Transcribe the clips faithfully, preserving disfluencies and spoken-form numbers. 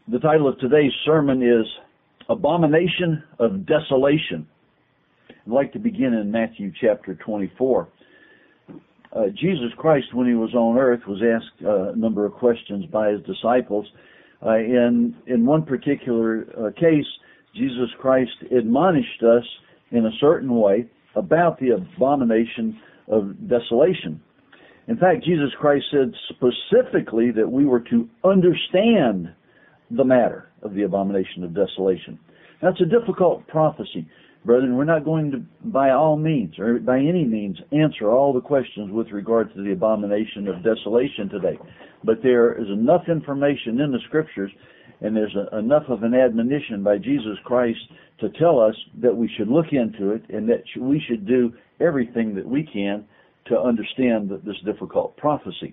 The title of today's sermon is Abomination of Desolation. I'd like to begin in Matthew chapter twenty-four. Uh, Jesus Christ, when he was on earth, was asked uh, a number of questions by his disciples. Uh, in, in one particular uh, case, Jesus Christ admonished us in a certain way about the abomination of desolation. In fact, Jesus Christ said specifically that we were to understand the matter of the abomination of desolation. That's a difficult prophecy, brethren. We're not going to, by all means, or by any means, answer all the questions with regard to the abomination of desolation today. But there is enough information in the Scriptures, and there's a, enough of an admonition by Jesus Christ to tell us that we should look into it, and that we should do everything that we can to understand this difficult prophecy.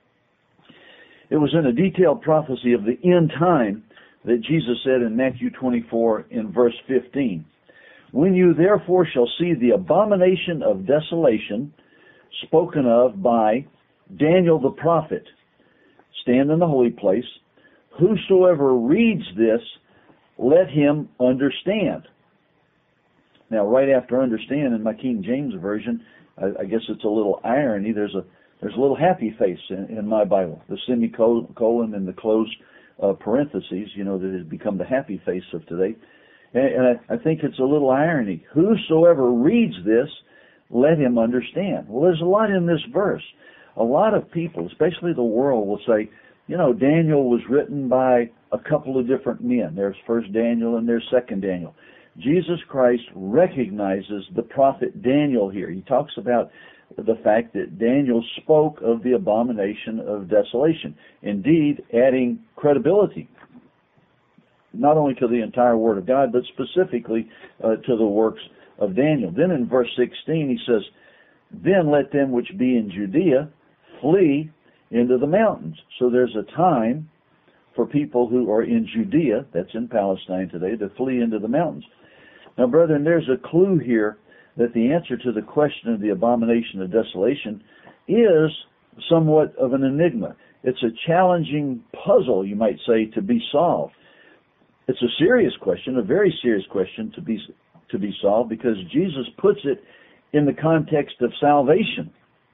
It was in a detailed prophecy of the end time that Jesus said in Matthew twenty-four in verse fifteen, "When you therefore shall see the abomination of desolation spoken of by Daniel the prophet stand in the holy place, whosoever reads this, let him understand." Now, right after understand in my King James Version, I, I guess it's a little irony. There's a There's a little happy face in, in my Bible, the semicolon and the closed uh, parentheses, you know, that has become the happy face of today. And, and I, I think it's a little irony. Whosoever reads this, let him understand. Well, there's a lot in this verse. A lot of people, especially the world, will say, you know, Daniel was written by a couple of different men. There's First Daniel and there's Second Daniel. Jesus Christ recognizes the prophet Daniel here. He talks about the fact that Daniel spoke of the abomination of desolation, indeed adding credibility not only to the entire Word of God, but specifically uh, to the works of Daniel. Then in verse sixteen he says, "Then let them which be in Judea flee into the mountains." So there's a time for people who are in Judea, that's in Palestine today, to flee into the mountains. Now, brethren, there's a clue here that the answer to the question of the abomination of desolation is somewhat of an enigma. It's a challenging puzzle, you might say, to be solved. It's a serious question, a very serious question to be to be solved, because Jesus puts it in the context of salvation.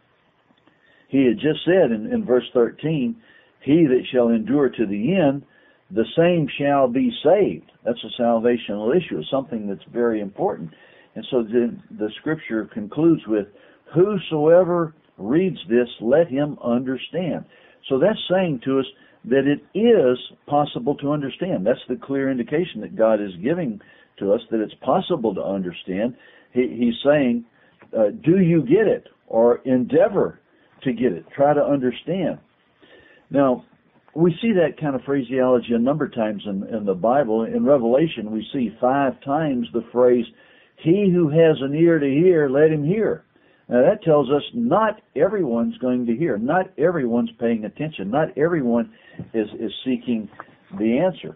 He had just said in, in verse thirteen, "He that shall endure to the end, the same shall be saved." That's a salvational issue, something that's very important. And so the, the Scripture concludes with, "Whosoever reads this, let him understand." So that's saying to us that it is possible to understand. That's the clear indication that God is giving to us, that it's possible to understand. He, he's saying, uh, do you get it? Or endeavor to get it. Try to understand. Now, we see that kind of phraseology a number of times in, in the Bible. In Revelation, we see five times the phrase, "He who has an ear to hear, let him hear." Now that tells us not everyone's going to hear. Not everyone's paying attention. Not everyone is, is seeking the answer.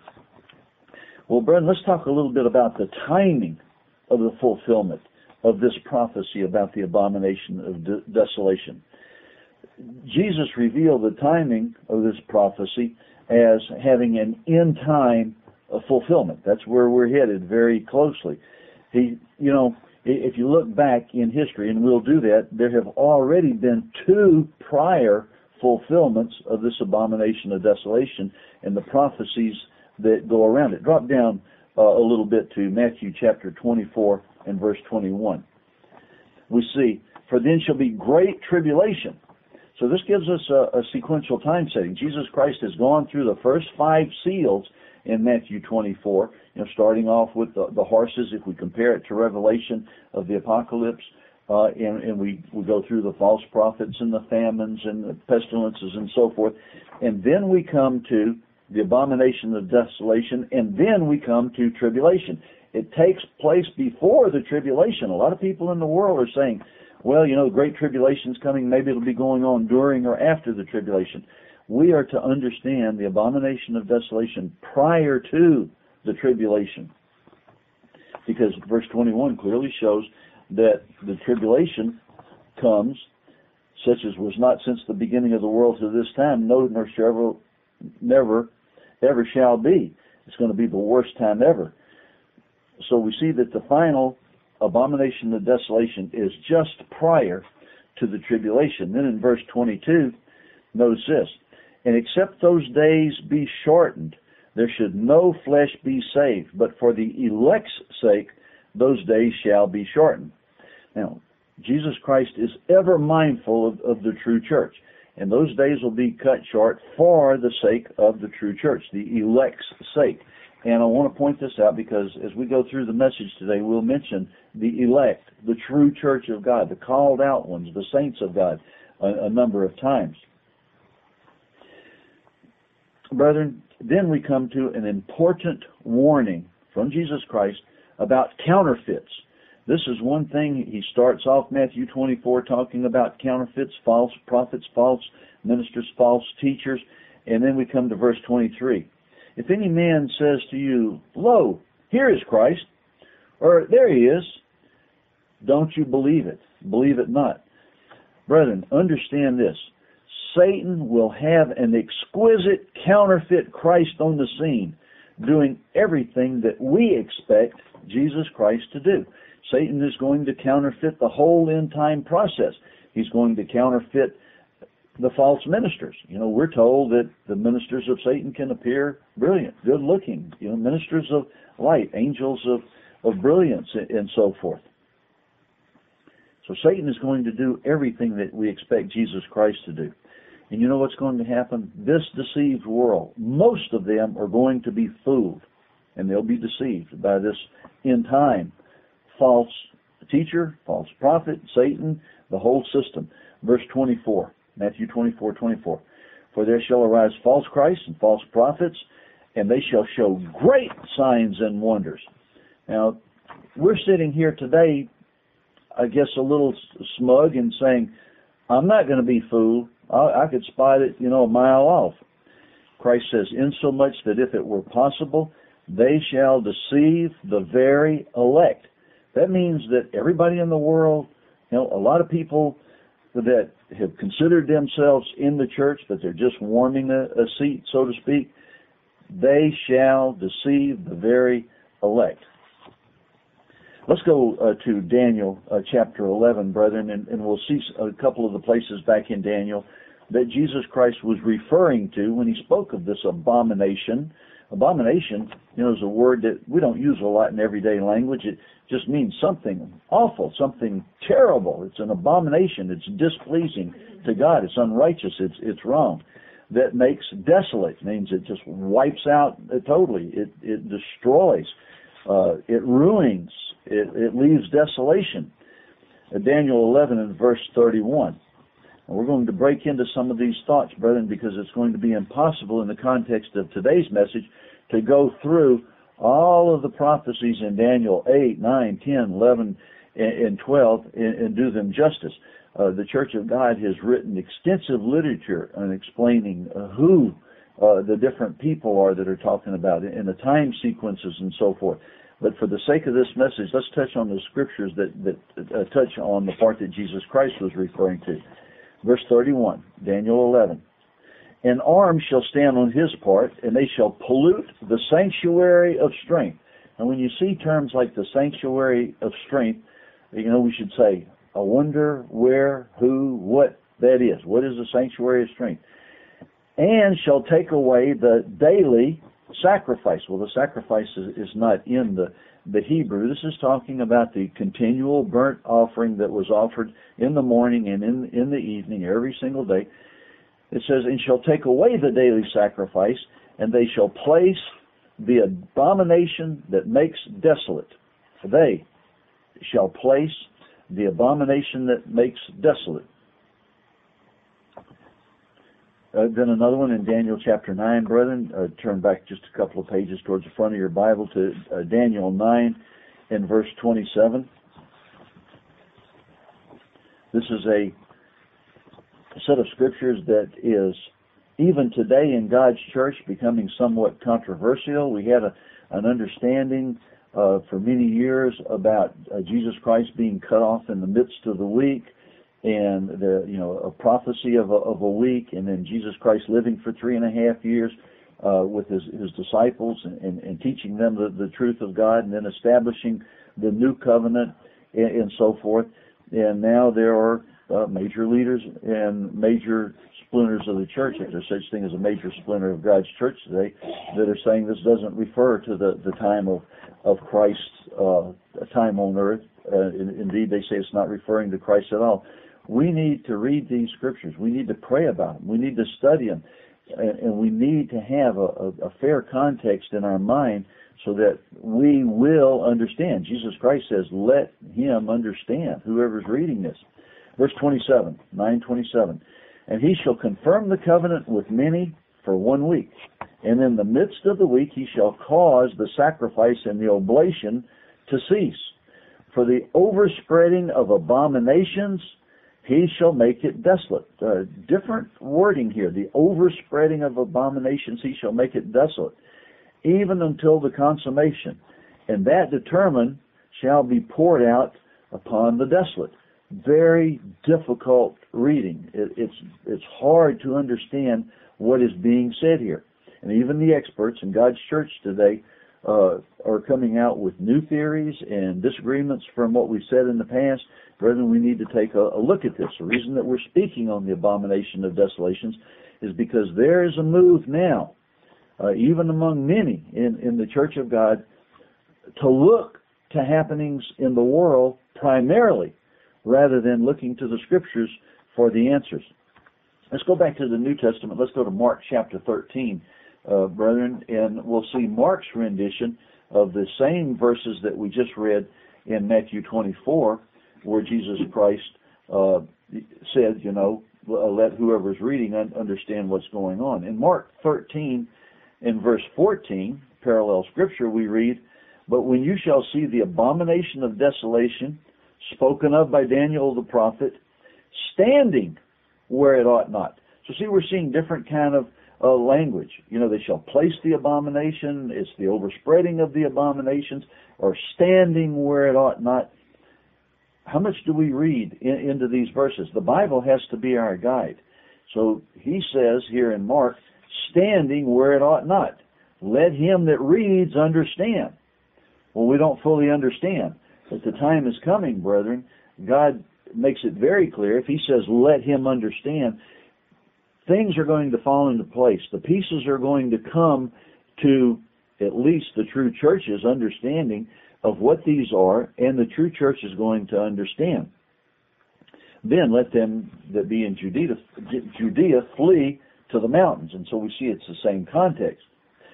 Well, Brendan, let's talk a little bit about the timing of the fulfillment of this prophecy about the abomination of de- desolation. Jesus revealed the timing of this prophecy as having an end time of fulfillment. That's where we're headed very closely. He, you know, if you look back in history, and we'll do that, there have already been two prior fulfillments of this abomination of desolation and the prophecies that go around it. Drop down uh, a little bit to Matthew chapter twenty-four and verse twenty-one. We see, "For then shall be great tribulation." So this gives us a, a sequential time setting. Jesus Christ has gone through the first five seals in Matthew twenty-four, you know, starting off with the, the horses, if we compare it to Revelation of the Apocalypse, uh, and, and we, we go through the false prophets and the famines and the pestilences and so forth, and then we come to the abomination of desolation, and then we come to tribulation. It takes place before the tribulation. A lot of people in the world are saying, well, you know, the Great Tribulation's coming, maybe it'll be going on during or after the tribulation. We are to understand the abomination of desolation prior to the tribulation, because verse twenty-one clearly shows that the tribulation comes such as was not since the beginning of the world to this time, no, nor shall ever, never ever shall be. It's going to be the worst time ever. So we see that the final abomination of desolation is just prior to the tribulation. Then in verse twenty-two, notice this, and except those days be shortened, there should no flesh be saved, but for the elect's sake, those days shall be shortened. Now, Jesus Christ is ever mindful of, of the true church, and those days will be cut short for the sake of the true church, the elect's sake. And I want to point this out because as we go through the message today, we'll mention the elect, the true church of God, the called out ones, the saints of God, a, a number of times. Brethren, then we come to an important warning from Jesus Christ about counterfeits. This is one thing. He starts off Matthew twenty-four talking about counterfeits, false prophets, false ministers, false teachers, and then we come to verse twenty-three. If any man says to you, lo, here is Christ, or there he is, don't you believe it. Believe it not. Brethren, understand this. Satan will have an exquisite counterfeit Christ on the scene, doing everything that we expect Jesus Christ to do. Satan is going to counterfeit the whole end time process. He's going to counterfeit the false ministers. You know, we're told that the ministers of Satan can appear brilliant, good looking, you know, ministers of light, angels of, of brilliance, and so forth. So Satan is going to do everything that we expect Jesus Christ to do. And you know what's going to happen? This deceived world, most of them are going to be fooled, and they'll be deceived by this end time false teacher, false prophet, Satan, the whole system. Verse twenty-four. Matthew twenty-four, twenty-four. For there shall arise false Christs and false prophets, and they shall show great signs and wonders. Now, we're sitting here today, I guess, a little smug and saying, I'm not going to be fooled. I, I could spot it, you know, a mile off. Christ says, insomuch that if it were possible, they shall deceive the very elect. That means that everybody in the world, you know, a lot of people that have considered themselves in the church, but they're just warming a, a seat, so to speak, they shall deceive the very elect. Let's go uh, to Daniel uh, chapter eleven, brethren, and, and we'll see a couple of the places back in Daniel that Jesus Christ was referring to when he spoke of this abomination. Abomination, you know, is a word that we don't use a lot in everyday language. It just means something awful, something terrible. It's an abomination. It's displeasing to God. It's unrighteous. It's it's wrong. That makes desolate. It means it just wipes out uh, totally. It it destroys. Uh, it ruins. It, it leaves desolation. Uh, Daniel eleven and verse thirty-one. And we're going to break into some of these thoughts, brethren, because it's going to be impossible in the context of today's message to go through all of the prophecies in Daniel eight, nine, ten, eleven, and twelve and, and do them justice. Uh, the Church of God has written extensive literature on explaining uh, who uh, the different people are that are talking about it and the time sequences and so forth. But for the sake of this message, let's touch on the scriptures that, that uh, touch on the part that Jesus Christ was referring to. Verse thirty-one, Daniel eleven. An arm shall stand on his part, and they shall pollute the sanctuary of strength. And when you see terms like the sanctuary of strength, you know, we should say, I wonder where, who, what that is. What is the sanctuary of strength? And shall take away the daily sacrifice. Well, the sacrifice is, is not in the, the Hebrew. This is talking about the continual burnt offering that was offered in the morning and in, in the evening every single day. It says, and shall take away the daily sacrifice, and they shall place the abomination that makes desolate. They shall place the abomination that makes desolate. Uh, then another one in Daniel chapter nine, brethren. Uh, turn back just a couple of pages towards the front of your Bible to uh, Daniel nine and verse twenty-seven. This is a set of scriptures that is, even today in God's church, becoming somewhat controversial. We had a, an understanding uh, for many years about uh, Jesus Christ being cut off in the midst of the week, and the, you know, a prophecy of a, of a week, and then Jesus Christ living for three and a half years uh, with his, his disciples and, and, and teaching them the, the truth of God, and then establishing the new covenant and, and so forth. And now there are uh, major leaders and major splinters of the church, if there's such thing as a major splinter of God's church today, that are saying this doesn't refer to the, the time of, of Christ's uh, time on earth. Uh, in, indeed, they say it's not referring to Christ at all. We need to read these scriptures. We need to pray about them. We need to study them. And, and we need to have a, a, a fair context in our mind so that we will understand. Jesus Christ says, let him understand, whoever's reading this. Verse twenty-seven, nine twenty-seven. And he shall confirm the covenant with many for one week. And in the midst of the week he shall cause the sacrifice and the oblation to cease. For the overspreading of abominations he shall make it desolate. Uh, different wording here. The overspreading of abominations he shall make it desolate, even until the consummation. And that determined shall be poured out upon the desolate. Very difficult reading. It, it's it's hard to understand what is being said here. And even the experts in God's church today uh, are coming out with new theories and disagreements from what we've said in the past. Brethren, we need to take a, a look at this. The reason that we're speaking on the abomination of desolations is because there is a move now, uh, even among many in, in the church of God, to look to happenings in the world primarily, rather than looking to the Scriptures for the answers. Let's go back to the New Testament. Let's go to Mark chapter thirteen, uh, brethren, and we'll see Mark's rendition of the same verses that we just read in Matthew twenty-four, where Jesus Christ uh, said, you know, let whoever's reading understand what's going on. In Mark thirteen, in verse fourteen, parallel scripture, we read, but when you shall see the abomination of desolation, spoken of by Daniel the prophet, standing where it ought not. So see, we're seeing different kind of uh, language. You know, they shall place the abomination, it's the overspreading of the abominations, or standing where it ought not. How much do we read in, into these verses? The Bible has to be our guide. So he says here in Mark, standing where it ought not. Let him that reads understand. Well, we don't fully understand. But the time is coming, brethren. God makes it very clear. If he says, let him understand, things are going to fall into place. The pieces are going to come to at least the true church's understanding of what these are, and the true church is going to understand. Then let them that be in Judea, Judea flee to the mountains. And so we see it's the same context.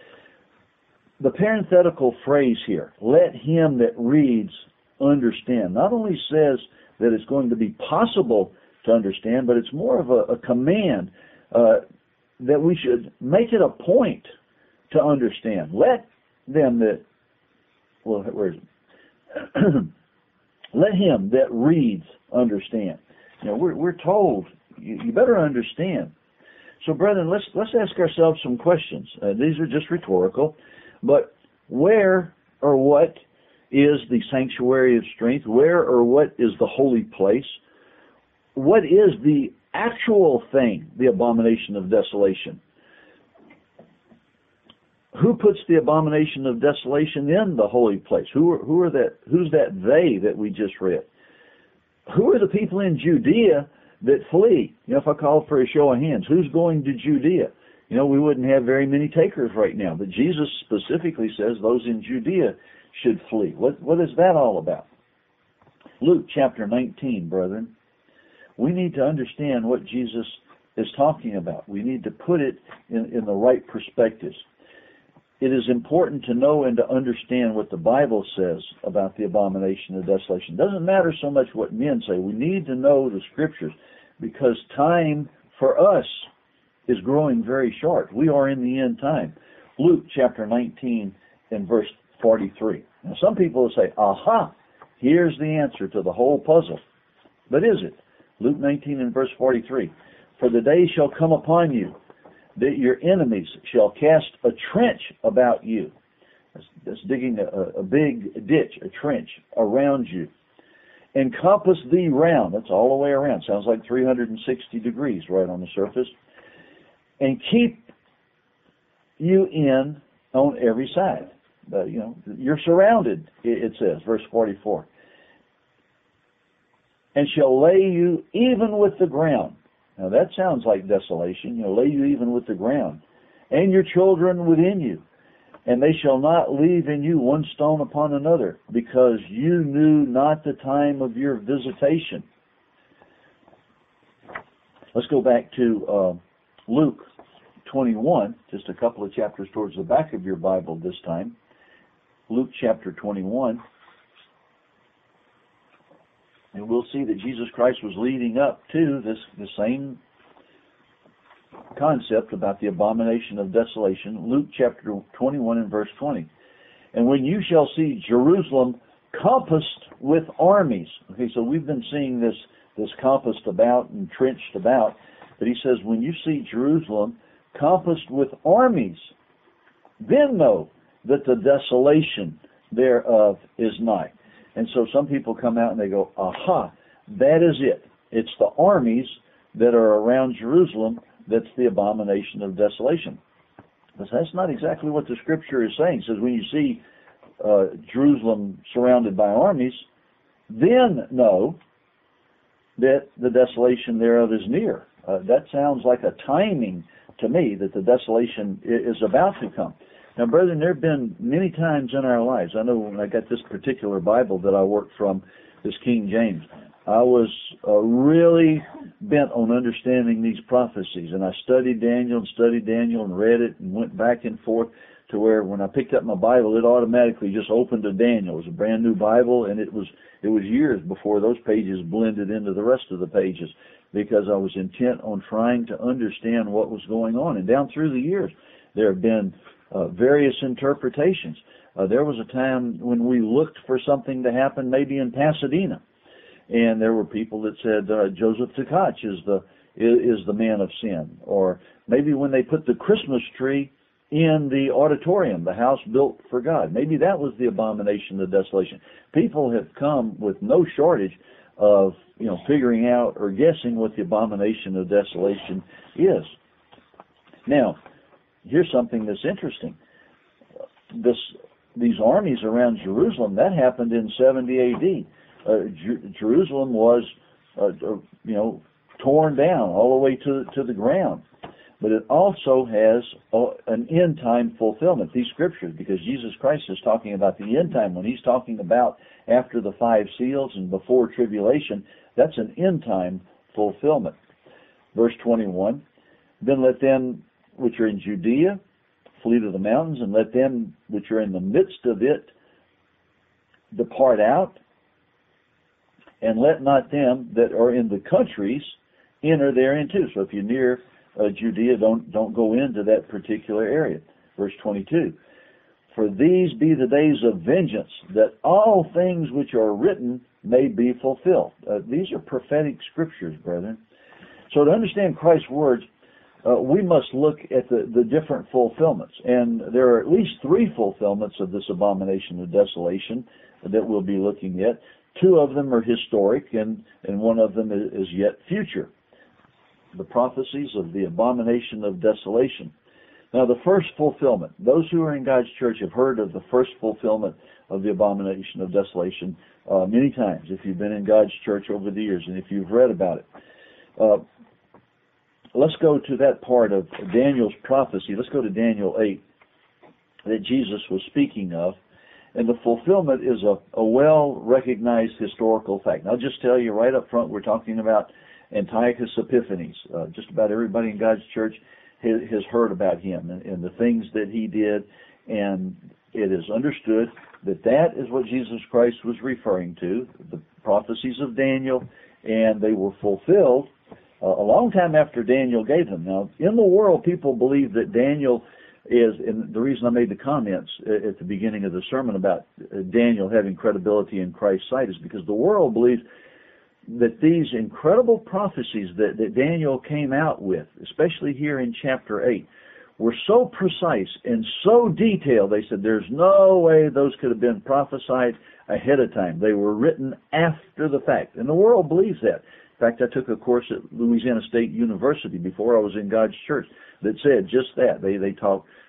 The parenthetical phrase here, let him that reads understand, not only says that it's going to be possible to understand, but it's more of a, a command uh, that we should make it a point to understand. Let them that, well, where is it? Let him that reads understand. You know, we're, we're told, you, you better understand. So, brethren, let's let's ask ourselves some questions. Uh, these are just rhetorical, but where or what is the sanctuary of strength? Where or what is the holy place? What is the actual thing, the abomination of desolation? Who puts the abomination of desolation in the holy place? Who are, who are that? Who's that they that we just read? Who are the people in Judea that flee? You know, if I call for a show of hands, who's going to Judea? You know, we wouldn't have very many takers right now, but Jesus specifically says those in Judea should flee. What, what is that all about? Luke chapter nineteen, brethren. We need to understand what Jesus is talking about. We need to put it in, in the right perspectives. It is important to know and to understand what the Bible says about the abomination of desolation. It doesn't matter so much what men say. We need to know the Scriptures, because time for us is growing very short. We are in the end time. Luke chapter nineteen and verse forty-three. Now some people will say, aha, here's the answer to the whole puzzle. But is it? Luke nineteen and verse forty-three. For the day shall come upon you that your enemies shall cast a trench about you. That's, that's digging a, a big ditch, a trench around you. And compass thee round. That's all the way around. Sounds like three hundred sixty degrees right on the surface. And keep you in on every side. Uh, you know, you're surrounded, it says, verse forty-four. And shall lay you even with the ground. Now that sounds like desolation. You know, lay you even with the ground. And your children within you. And they shall not leave in you one stone upon another, because you knew not the time of your visitation. Let's go back to uh, Luke twenty-one, just a couple of chapters towards the back of your Bible this time. Luke chapter twenty-one. And we'll see that Jesus Christ was leading up to this the same concept about the abomination of desolation. Luke chapter twenty-one and verse twenty. And when you shall see Jerusalem compassed with armies. Okay, so we've been seeing this, this compassed about and trenched about. But he says, when you see Jerusalem compassed with armies, then know that the desolation thereof is nigh. And so some people come out and they go, aha, that is it. It's the armies that are around Jerusalem that's the abomination of desolation. But that's not exactly what the Scripture is saying. It says when you see uh, Jerusalem surrounded by armies, then know that the desolation thereof is near. Uh, that sounds like a timing to me that the desolation is about to come. Now, brethren, there have been many times in our lives. I know when I got this particular Bible that I worked from, this King James, I was uh, really bent on understanding these prophecies. And I studied Daniel and studied Daniel and read it and went back and forth to where when I picked up my Bible, it automatically just opened to Daniel. It was a brand new Bible, and it was it was years before those pages blended into the rest of the pages, because I was intent on trying to understand what was going on. And down through the years, there have been uh, various interpretations. Uh, there was a time when we looked for something to happen maybe in Pasadena, and there were people that said uh, Joseph Tkach is the is, is the man of sin. Or maybe when they put the Christmas tree in the auditorium, the house built for God, maybe that was the abomination of desolation. People have come with no shortage of, you know, figuring out or guessing what the abomination of desolation is. Now, here's something that's interesting. This these armies around Jerusalem, that happened in seventy A D. Uh, Jer- Jerusalem was, uh, uh, you know, torn down all the way to to the ground. But it also has uh, an end time fulfillment. These scriptures, because Jesus Christ is talking about the end time. When he's talking about after the five seals and before tribulation, that's an end time fulfillment. Verse twenty-one. Then let them which are in Judea flee to the mountains, and let them which are in the midst of it depart out, and let not them that are in the countries enter therein too. So if you're near uh, Judea, don't don't go into that particular area. Verse twenty-two. For these be the days of vengeance, that all things which are written may be fulfilled. Uh, these are prophetic scriptures, brethren. So to understand Christ's words, Uh, we must look at the, the different fulfillments. And there are at least three fulfillments of this abomination of desolation that we'll be looking at. Two of them are historic, and, and one of them is, is yet future. The prophecies of the abomination of desolation. Now, the first fulfillment. Those who are in God's church have heard of the first fulfillment of the abomination of desolation uh, many times, if you've been in God's church over the years and if you've read about it. Uh, Let's go to that part of Daniel's prophecy. Let's go to Daniel eight that Jesus was speaking of. And the fulfillment is a, a well-recognized historical fact. And I'll just tell you right up front, we're talking about Antiochus Epiphanes. Uh, just about everybody in God's church has, has heard about him and, and the things that he did. And it is understood that that is what Jesus Christ was referring to, the prophecies of Daniel, and they were fulfilled Uh, a long time after Daniel gave them. Now, in the world, people believe that Daniel is, and the reason I made the comments at the beginning of the sermon about Daniel having credibility in Christ's sight is because the world believes that these incredible prophecies that, that Daniel came out with, especially here in chapter eight, were so precise and so detailed, they said there's no way those could have been prophesied ahead of time. They were written after the fact. And the world believes that. In fact, I took a course at Louisiana State University before I was in God's church that said just that. They they taught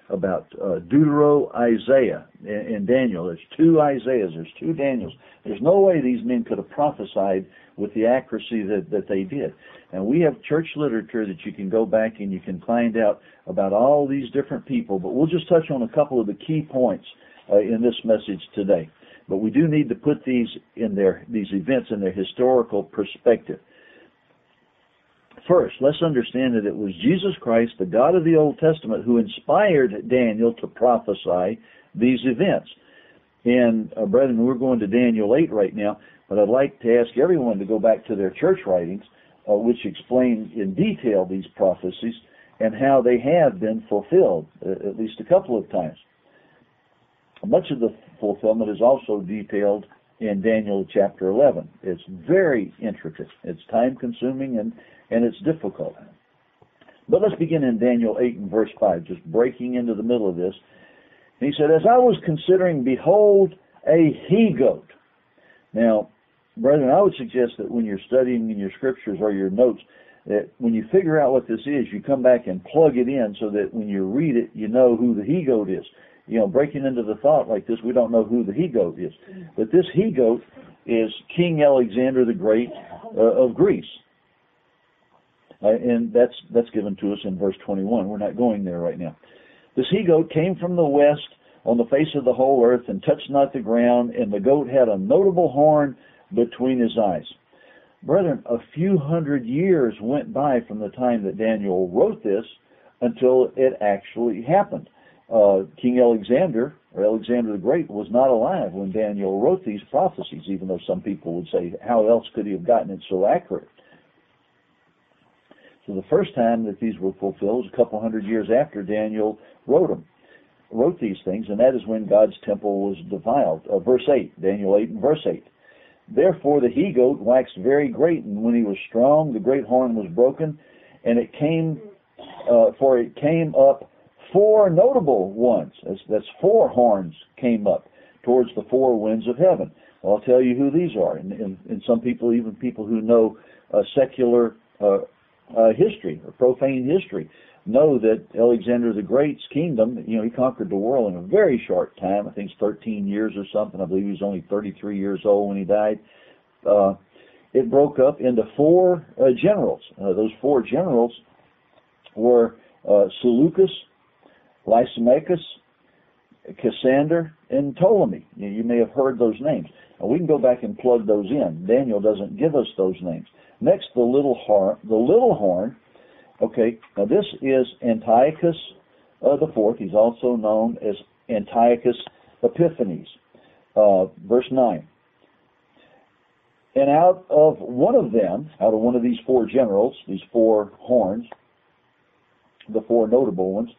about uh, Deutero Isaiah and, and Daniel. There's two Isaiahs, there's two Daniels. There's no way these men could have prophesied with the accuracy that, that they did. And we have church literature that you can go back and you can find out about all these different people, but we'll just touch on a couple of the key points uh, in this message today. But we do need to put these in their these events in their historical perspective. First, let's understand that it was Jesus Christ, the God of the Old Testament, who inspired Daniel to prophesy these events. And, uh, brethren, we're going to Daniel eight right now, but I'd like to ask everyone to go back to their church writings, uh, which explain in detail these prophecies and how they have been fulfilled, uh, at least a couple of times. Much of the fulfillment is also detailed in Daniel chapter eleven. It's very intricate. It's time-consuming and, and it's difficult. But let's begin in Daniel eight and verse five, just breaking into the middle of this. And he said, "As I was considering, behold, a he-goat." Now, brethren, I would suggest that when you're studying in your scriptures or your notes, that when you figure out what this is, you come back and plug it in so that when you read it, you know who the he-goat is. You know, breaking into the thought like this, we don't know who the he-goat is. But this he-goat is King Alexander the Great uh, of Greece. Uh, and that's that's given to us in verse twenty-one. We're not going there right now. This he-goat came from the west on the face of the whole earth and touched not the ground, and the goat had a notable horn between his eyes. Brethren, a few hundred years went by from the time that Daniel wrote this until it actually happened. Uh, King Alexander, or Alexander the Great, was not alive when Daniel wrote these prophecies, even though some people would say, how else could he have gotten it so accurate? So the first time that these were fulfilled was a couple hundred years after Daniel wrote them, wrote these things, and that is when God's temple was defiled. Uh, verse eight, Daniel eight and verse eight. "Therefore the he-goat waxed very great, and when he was strong, the great horn was broken, and it came, uh, for it came up four notable ones." That's, that's four horns came up towards the four winds of heaven. Well, I'll tell you who these are. And, and, and some people, even people who know uh, secular uh, uh, history or profane history, know that Alexander the Great's kingdom, you know, he conquered the world in a very short time. I think it's thirteen years or something. I believe he was only thirty-three years old when he died. Uh, it broke up into four uh, generals. Uh, those four generals were uh, Seleucus, Lysimachus, Cassander, and Ptolemy. You, you may have heard those names. Now, we can go back and plug those in. Daniel doesn't give us those names. Next, the little horn. The little horn. Okay, now this is Antiochus uh, the Fourth. He's also known as Antiochus Epiphanes. Uh, verse nine. "And out of one of them, out of one of these four generals, these four horns, the four notable ones,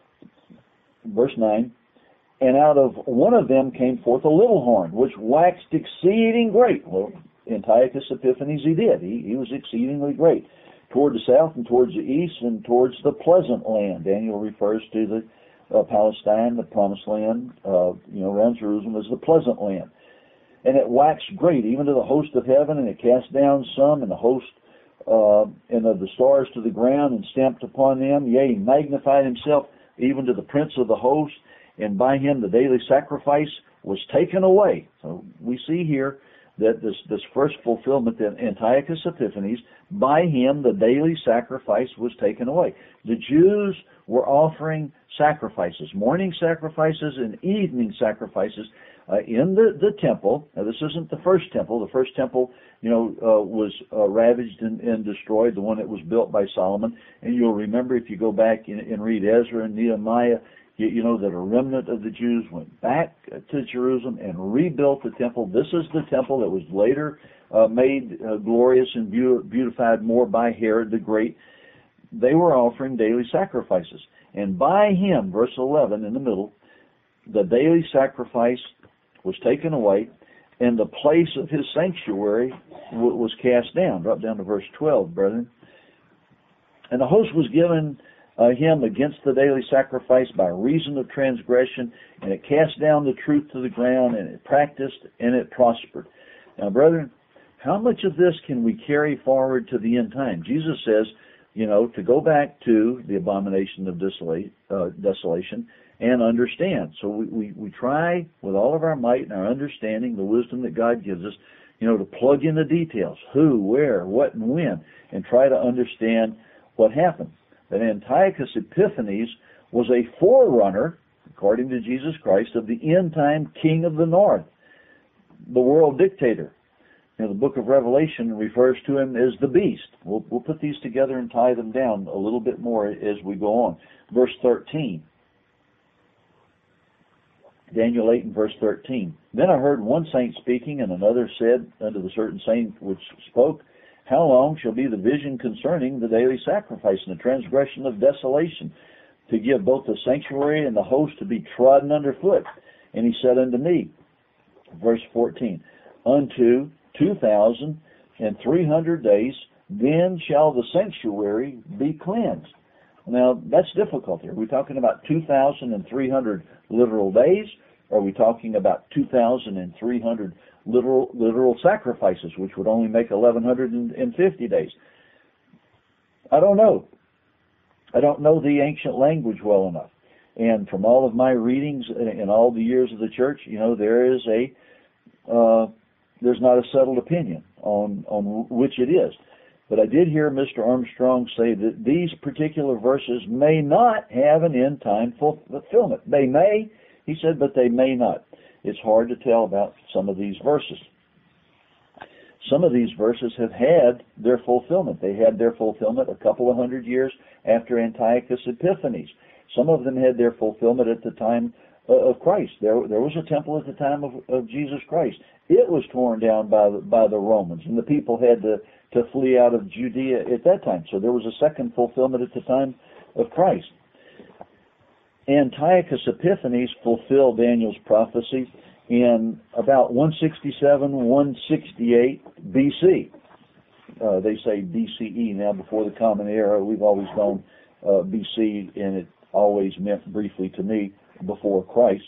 verse nine, and out of one of them came forth a little horn, which waxed exceeding great." Well, Antiochus Epiphanes, he did. He, he was exceedingly great. "Toward the south and towards the east and towards the pleasant land." Daniel refers to the uh, Palestine, the promised land, uh, you know, around Jerusalem as the pleasant land. "And it waxed great, even to the host of heaven, and it cast down some, and the host uh, and of the stars to the ground, and stamped upon them. Yea, he magnified himself even to the prince of the host, and by him the daily sacrifice was taken away." So we see here that this, this first fulfillment in Antiochus Epiphanes, by him the daily sacrifice was taken away. The Jews were offering sacrifices, morning sacrifices and evening sacrifices uh, in the, the temple. Now, this isn't the first temple. The first temple, you know, uh, was uh, ravaged and, and destroyed, the one that was built by Solomon. And you'll remember if you go back and, and read Ezra and Nehemiah, you, you know that a remnant of the Jews went back to Jerusalem and rebuilt the temple. This is the temple that was later uh, made uh, glorious and beautified more by Herod the Great. They were offering daily sacrifices. And by him, verse eleven in the middle, the daily sacrifice was taken away, and the place of his sanctuary w- was cast down. Drop down to verse twelve, brethren. "And the host was given uh, him against the daily sacrifice by reason of transgression, and it cast down the truth to the ground, and it practiced, and it prospered." Now, brethren, how much of this can we carry forward to the end time? Jesus says, you know, to go back to the abomination of desola- uh, desolation and understand. So we, we, we try with all of our might and our understanding, the wisdom that God gives us, you know, to plug in the details, who, where, what, and when, and try to understand what happened. That Antiochus Epiphanes was a forerunner, according to Jesus Christ, of the end-time king of the north, the world dictator. You know, the book of Revelation refers to him as the beast. We'll, we'll put these together and tie them down a little bit more as we go on. Verse thirteen. Daniel eight and verse thirteen. Then I heard one saint speaking, and another said unto the certain saint which spoke, How long shall be the vision concerning the daily sacrifice and the transgression of desolation, to give both the sanctuary and the host to be trodden under foot? And he said unto me, verse fourteen, Unto two thousand and three hundred days, then shall the sanctuary be cleansed. Now, that's difficult here. Are we talking about two thousand three hundred literal days? Or are we talking about two thousand three hundred literal literal sacrifices, which would only make eleven fifty days? I don't know. I don't know the ancient language well enough. And from all of my readings in all the years of the church, you know, there is a, uh, there's not a settled opinion on, on which it is. But I did hear Mister Armstrong say that these particular verses may not have an end time fulfillment. They may, he said, but they may not. It's hard to tell about some of these verses. Some of these verses have had their fulfillment. They had their fulfillment a couple of hundred years after Antiochus Epiphanes. Some of them had their fulfillment at the time of Christ. There, there was a temple at the time of, of Jesus Christ. It was torn down by the, by the Romans, and the people had to, to flee out of Judea at that time. So there was a second fulfillment at the time of Christ. Antiochus Epiphanes fulfilled Daniel's prophecy in about one sixty-seven, one sixty-eight B C. Uh, they say B C E now, before the Common Era. We've always known uh, B C, and it always meant briefly to me before Christ.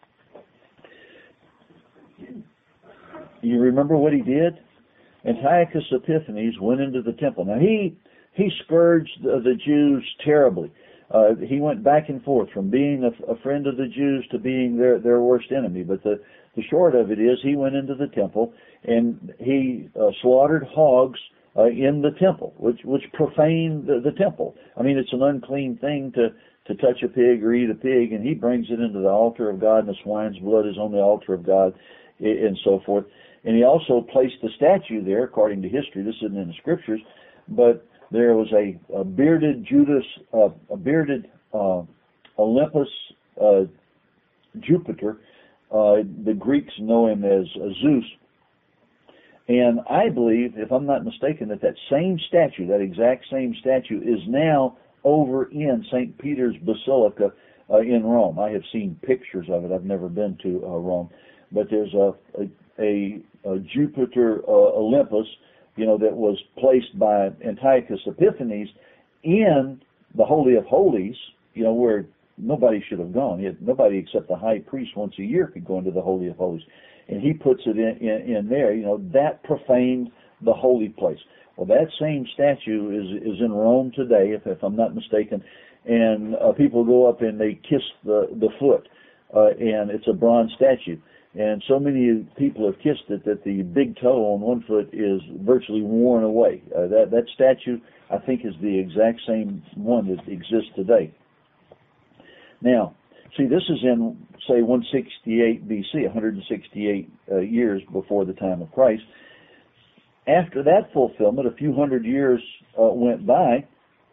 You remember what he did? Antiochus Epiphanes went into the temple. Now he he scourged the, the Jews terribly. Uh, he went back and forth from being a, a friend of the Jews to being their, their worst enemy. But the, the short of it is, he went into the temple and he uh, slaughtered hogs uh, in the temple, which which profaned the, the temple. I mean, it's an unclean thing to, to touch a pig or eat a pig, and he brings it into the altar of God, and the swine's blood is on the altar of God, and so forth. And he also placed the statue there, according to history. This isn't in the scriptures, but there was a, a bearded Judas, uh, a bearded uh, Olympus uh, Jupiter. Uh, the Greeks know him as uh, Zeus. And I believe, if I'm not mistaken, that that same statue, that exact same statue, is now over in Saint Peter's Basilica uh, in Rome. I have seen pictures of it. I've never been to uh, Rome. But there's a, a, a, a Jupiter uh, Olympus, you know, that was placed by Antiochus Epiphanes in the Holy of Holies, you know, where nobody should have gone. Had, nobody except the high priest once a year could go into the Holy of Holies. And he puts it in, in, in there, you know, that profaned the holy place. Well, that same statue is is in Rome today, if, if I'm not mistaken, and uh, people go up and they kiss the, the foot, uh, and it's a bronze statue. And so many people have kissed it that the big toe on one foot is virtually worn away. Uh, that, that statue, I think, is the exact same one that exists today. Now, see, this is in, say, one sixty-eight B C, one hundred sixty-eight uh, years before the time of Christ. After that fulfillment, a few hundred years uh, went by,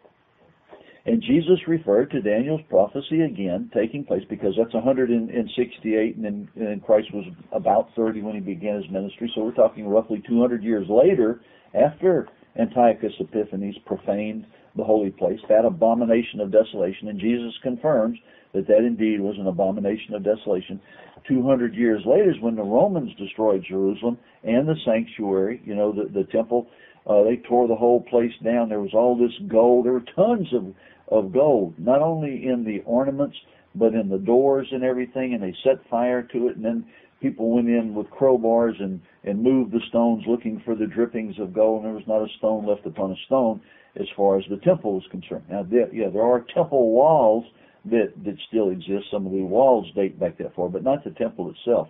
and Jesus referred to Daniel's prophecy again taking place, because that's one hundred sixty-eight, and then and Christ was about thirty when he began his ministry. So we're talking roughly two hundred years later, after Antiochus Epiphanes profaned the holy place, that abomination of desolation, and Jesus confirms that that indeed was an abomination of desolation. two hundred years later is when the Romans destroyed Jerusalem and the sanctuary, you know, the, the temple. Uh, they tore the whole place down. There was all this gold. There were tons of, of gold, not only in the ornaments, but in the doors and everything, and they set fire to it, and then people went in with crowbars and, and moved the stones looking for the drippings of gold, and there was not a stone left upon a stone as far as the temple was concerned. Now, there, yeah, there are temple walls that, that still exists. Some of the walls date back that far, but not the temple itself.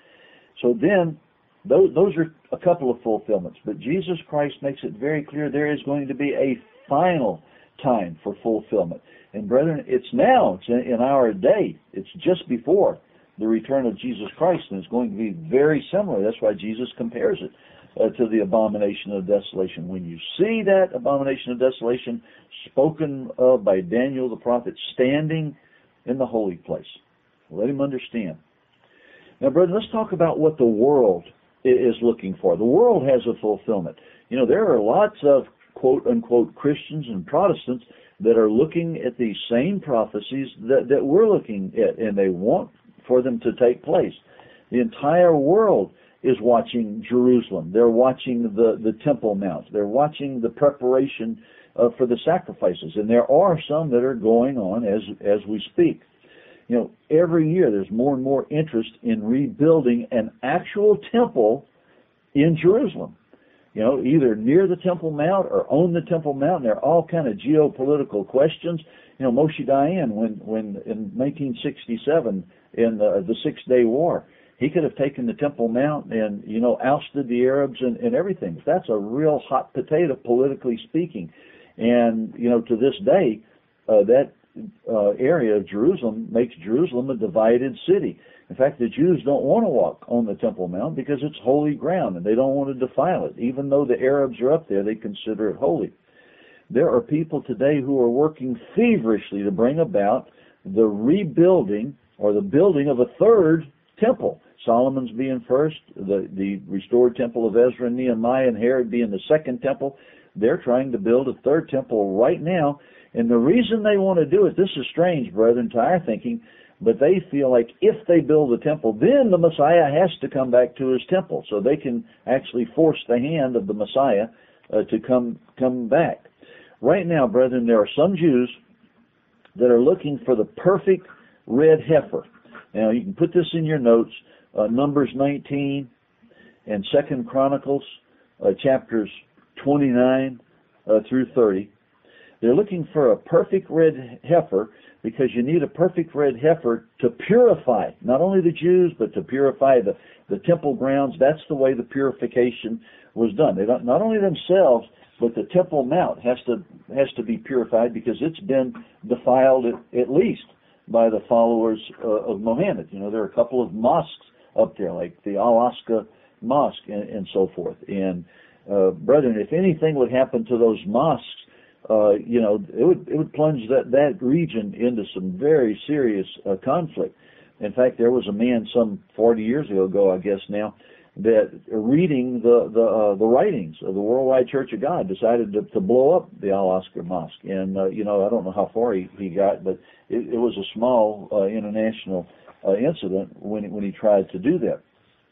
So then, those, those are a couple of fulfillments. But Jesus Christ makes it very clear there is going to be a final time for fulfillment. And brethren, it's now. It's in, in our day. It's just before the return of Jesus Christ, and it's going to be very similar. That's why Jesus compares it uh, to the abomination of desolation. When you see that abomination of desolation spoken of by Daniel the prophet standing in the holy place, let him understand. Now, brethren, let's talk about what the world is looking for. The world has a fulfillment. You know, there are lots of quote-unquote Christians and Protestants that are looking at these same prophecies that, that we're looking at, and they want for them to take place. The entire world is watching Jerusalem. They're watching the, the Temple Mount. They're watching the preparation uh, for the sacrifices, and there are some that are going on as as we speak. You know, every year there's more and more interest in rebuilding an actual temple in Jerusalem. You know, either near the Temple Mount or on the Temple Mount. And there are all kind of geopolitical questions. You know, Moshe Dayan, when, when in nineteen sixty-seven, in the, the Six-Day War, he could have taken the Temple Mount and, you know, ousted the Arabs and, and everything. That's a real hot potato, politically speaking. And, you know, to this day, uh, that uh, area of Jerusalem makes Jerusalem a divided city. In fact, the Jews don't want to walk on the Temple Mount because it's holy ground, and they don't want to defile it. Even though the Arabs are up there, they consider it holy. There are people today who are working feverishly to bring about the rebuilding or the building of a third temple. Solomon's being first, the, the restored temple of Ezra and Nehemiah and Herod being the second temple. They're trying to build a third temple right now. And the reason they want to do it, this is strange, brethren, to our thinking, but they feel like if they build the temple, then the Messiah has to come back to his temple, so they can actually force the hand of the Messiah uh, to come come back. Right now, brethren, there are some Jews that are looking for the perfect red heifer. Now, you can put this in your notes, uh, Numbers nineteen and Second Chronicles, uh, chapters twenty-nine uh, through thirty. They're looking for a perfect red heifer because you need a perfect red heifer to purify not only the Jews, but to purify the, the temple grounds. That's the way the purification was done. They don't, not only themselves, but the Temple Mount has to has to be purified because it's been defiled at, at least by the followers uh, of Mohammed. You know, there are a couple of mosques up there, like the Al-Aqsa Mosque and, and so forth. And, uh, brethren, if anything would happen to those mosques, uh, you know, it would it would plunge that, that region into some very serious uh, conflict. In fact, there was a man some forty years ago, I guess now, that reading the the, uh, the writings of the Worldwide Church of God decided to, to blow up the Al-Aqsa Mosque. And, uh, you know, I don't know how far he, he got, but it, it was a small uh, international uh, incident when, when he tried to do that.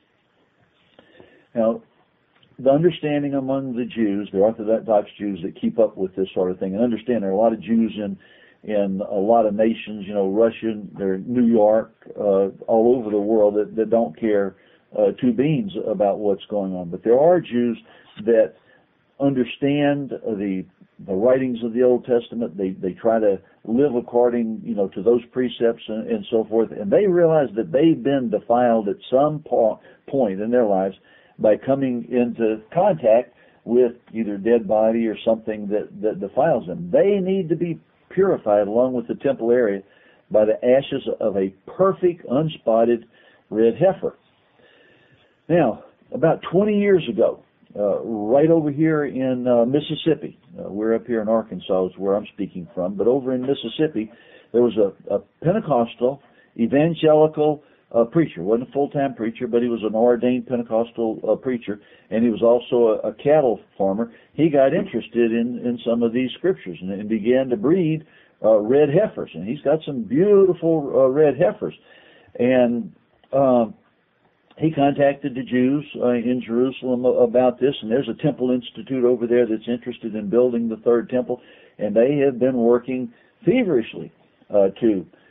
Now, the understanding among the Jews, the Orthodox Jews that keep up with this sort of thing, and understand there are a lot of Jews in in a lot of nations, you know, Russia, there, New York, uh, all over the world that, that don't care uh, two beans about what's going on. But there are Jews that understand the the writings of the Old Testament. They they try to live according, you know, to those precepts and, and so forth, and they realize that they've been defiled at some po- point in their lives by coming into contact with either dead body or something that, that defiles them. They need to be purified along with the temple area by the ashes of a perfect, unspotted red heifer. Now, about twenty years ago, uh, right over here in uh, Mississippi, uh, we're up here in Arkansas is where I'm speaking from, but over in Mississippi, there was a, a Pentecostal, evangelical A preacher. Wasn't a full-time preacher, but he was an ordained Pentecostal uh, preacher, and he was also a, a cattle farmer. He got interested in, in some of these scriptures and, and began to breed uh, red heifers, and he's got some beautiful uh, red heifers. And um, he contacted the Jews uh, in Jerusalem about this, and there's a temple institute over there that's interested in building the third temple, and they have been working feverishly uh, to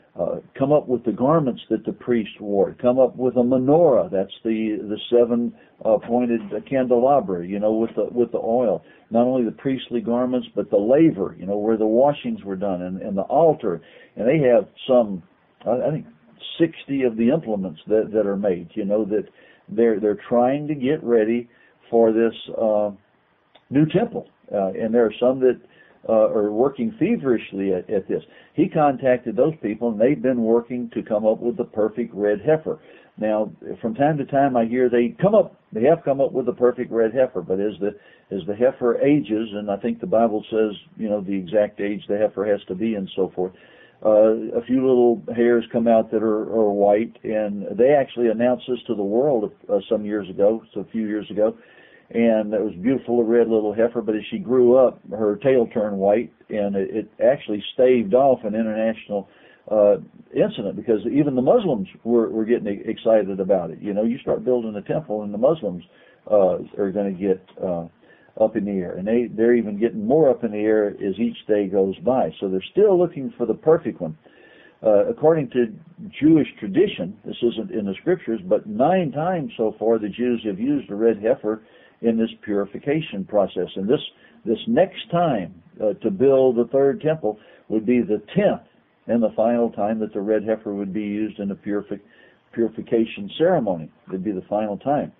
uh, come up with the garments that the priest wore, come up with a menorah, that's the the seven uh, pointed candelabra, you know, with the with the oil. Not only the priestly garments, but the laver, you know, where the washings were done, and, and the altar. And they have some, I think, sixty of the implements that, that are made, you know, that they're they're trying to get ready for this uh, new temple. Uh, and there are some that uh, are working feverishly at, at this. He contacted those people, and they've been working to come up with the perfect red heifer. Now, from time to time, I hear they come up, they have come up with the perfect red heifer, but as the as the heifer ages, and I think the Bible says, you know, the exact age the heifer has to be, and so forth. Uh, a few little hairs come out that are, are white, and they actually announced this to the world uh, some years ago, so a few years ago, and it was beautiful, a red little heifer, but as she grew up, her tail turned white, and it, it actually staved off an international uh, incident, because even the Muslims were, were getting excited about it. You know, you start building a temple, and the Muslims uh, are going to get uh, up in the air, and they, they're even getting more up in the air as each day goes by. So they're still looking for the perfect one. Uh, according to Jewish tradition, this isn't in the scriptures, but nine times so far the Jews have used a red heifer in this purification process. And this this next time uh, to build the third temple would be the tenth and the final time that the red heifer would be used in the purifi- purification ceremony. It would be the final time.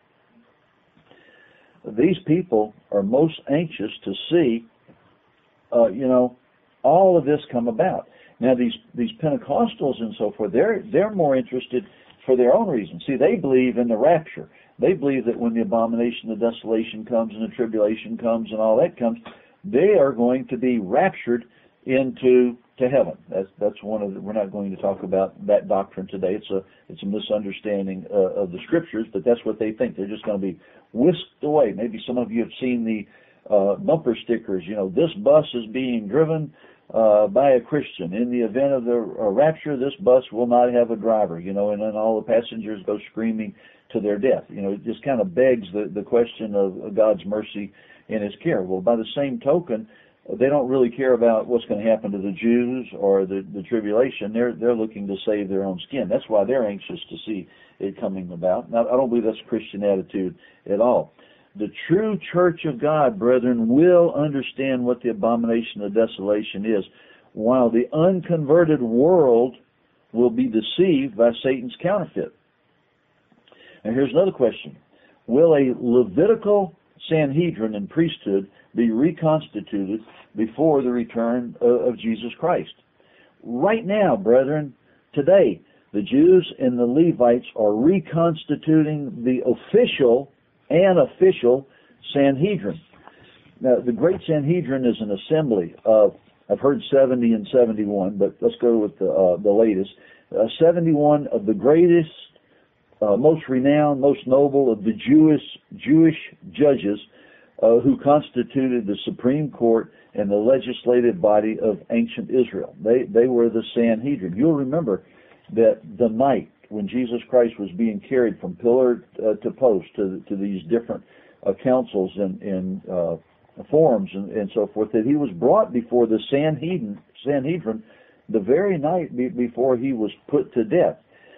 These people are most anxious to see, uh, you know, all of this come about. Now, these these Pentecostals and so forth, they're they're more interested for their own reasons. See, they believe in the rapture. They believe that when the abomination of desolation comes and the tribulation comes and all that comes, they are going to be raptured into to heaven. That's that's one of the, we're not going to talk about that doctrine today. It's a it's a misunderstanding uh, of the scriptures, but that's what they think. They're just going to be whisked away. Maybe some of you have seen the uh, bumper stickers. You know, this bus is being driven uh, by a Christian. In the event of the uh, rapture, this bus will not have a driver. You know, and then all the passengers go screaming to their death. You know, it just kind of begs the the question of God's mercy and His care. Well, by the same token, they don't really care about what's going to happen to the Jews or the, the tribulation. They're they're looking to save their own skin. That's why they're anxious to see it coming about. Now, I don't believe that's a Christian attitude at all. The true church of God, brethren, will understand what the abomination of desolation is, while the unconverted world will be deceived by Satan's counterfeit. And here's another question. Will a Levitical Sanhedrin and priesthood be reconstituted before the return of Jesus Christ? Right now, brethren, today, the Jews and the Levites are reconstituting the official and official Sanhedrin. Now, the Great Sanhedrin is an assembly of, I've heard seventy and seventy-one, but let's go with the, uh, the latest. Uh, seventy-one of the greatest, uh, most renowned, most noble of the Jewish Jewish judges Uh, who constituted the Supreme Court and the legislative body of ancient Israel. They they were the Sanhedrin. You'll remember that the night when Jesus Christ was being carried from pillar uh, to post to to these different uh, councils and, and uh, forums and, and so forth, that he was brought before the Sanhedrin, Sanhedrin the very night be, before he was put to death.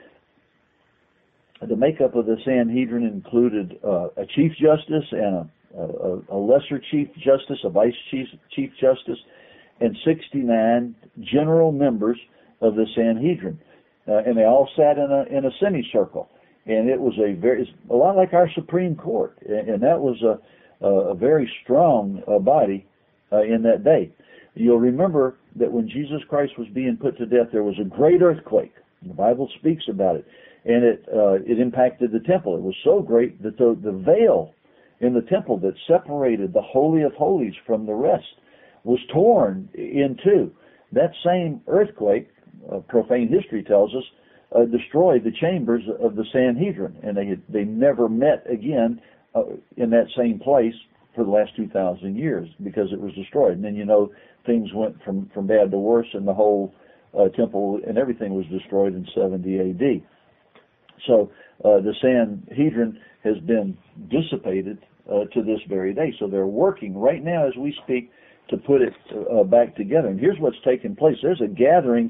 The makeup of the Sanhedrin included uh, a chief justice and a A, a lesser chief justice, a vice chief, chief justice, and sixty-nine general members of the Sanhedrin, uh, and they all sat in a in a semicircle, and it was a very a lot like our Supreme Court, and, and that was a a very strong uh, body uh, in that day. You'll remember that when Jesus Christ was being put to death, there was a great earthquake. The Bible speaks about it, and it uh, it impacted the temple. It was so great that the the veil in the temple that separated the Holy of Holies from the rest was torn in two. That same earthquake, uh, profane history tells us, uh, destroyed the chambers of the Sanhedrin, and they had, they never met again uh, in that same place for the last two thousand years because it was destroyed. And then, you know, things went from, from bad to worse, and the whole uh, temple and everything was destroyed in seventy A D. So uh, the Sanhedrin has been dissipated Uh, to this very day. So they're working right now as we speak to put it uh, back together. And here's what's taking place. There's a gathering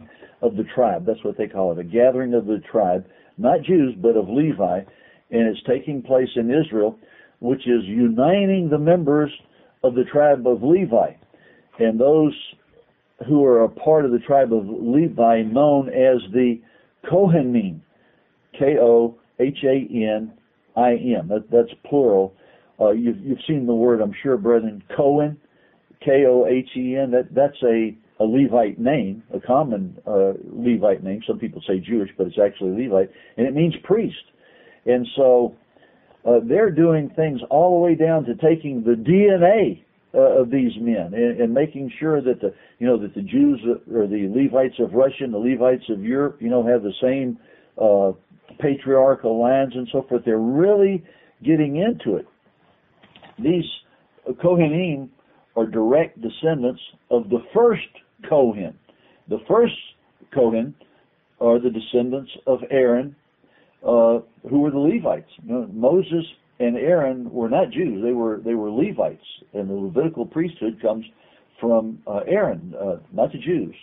of the tribe. That's what they call it, a gathering of the tribe, not Jews, but of Levi. And it's taking place in Israel, which is uniting the members of the tribe of Levi. And those who are a part of the tribe of Levi, known as the Kohanim, K O H A N I M. That, that's plural. Uh, you've, you've seen the word, I'm sure, brethren, Cohen, K O H E N. That, that's a, a Levite name, a common uh, Levite name. Some people say Jewish, but it's actually Levite, and it means priest. And so uh, they're doing things all the way down to taking the D N A Uh, of these men, and, and making sure that the you know that the Jews or the Levites of Russia and the Levites of Europe, you know, have the same uh, patriarchal lines and so forth. They're really getting into it. These Kohanim are direct descendants of the first Kohen. The first Kohen are the descendants of Aaron, uh, who were the Levites. You know, Moses and Aaron were not Jews; they were they were Levites, and the Levitical priesthood comes from uh, Aaron, uh, not the Jews.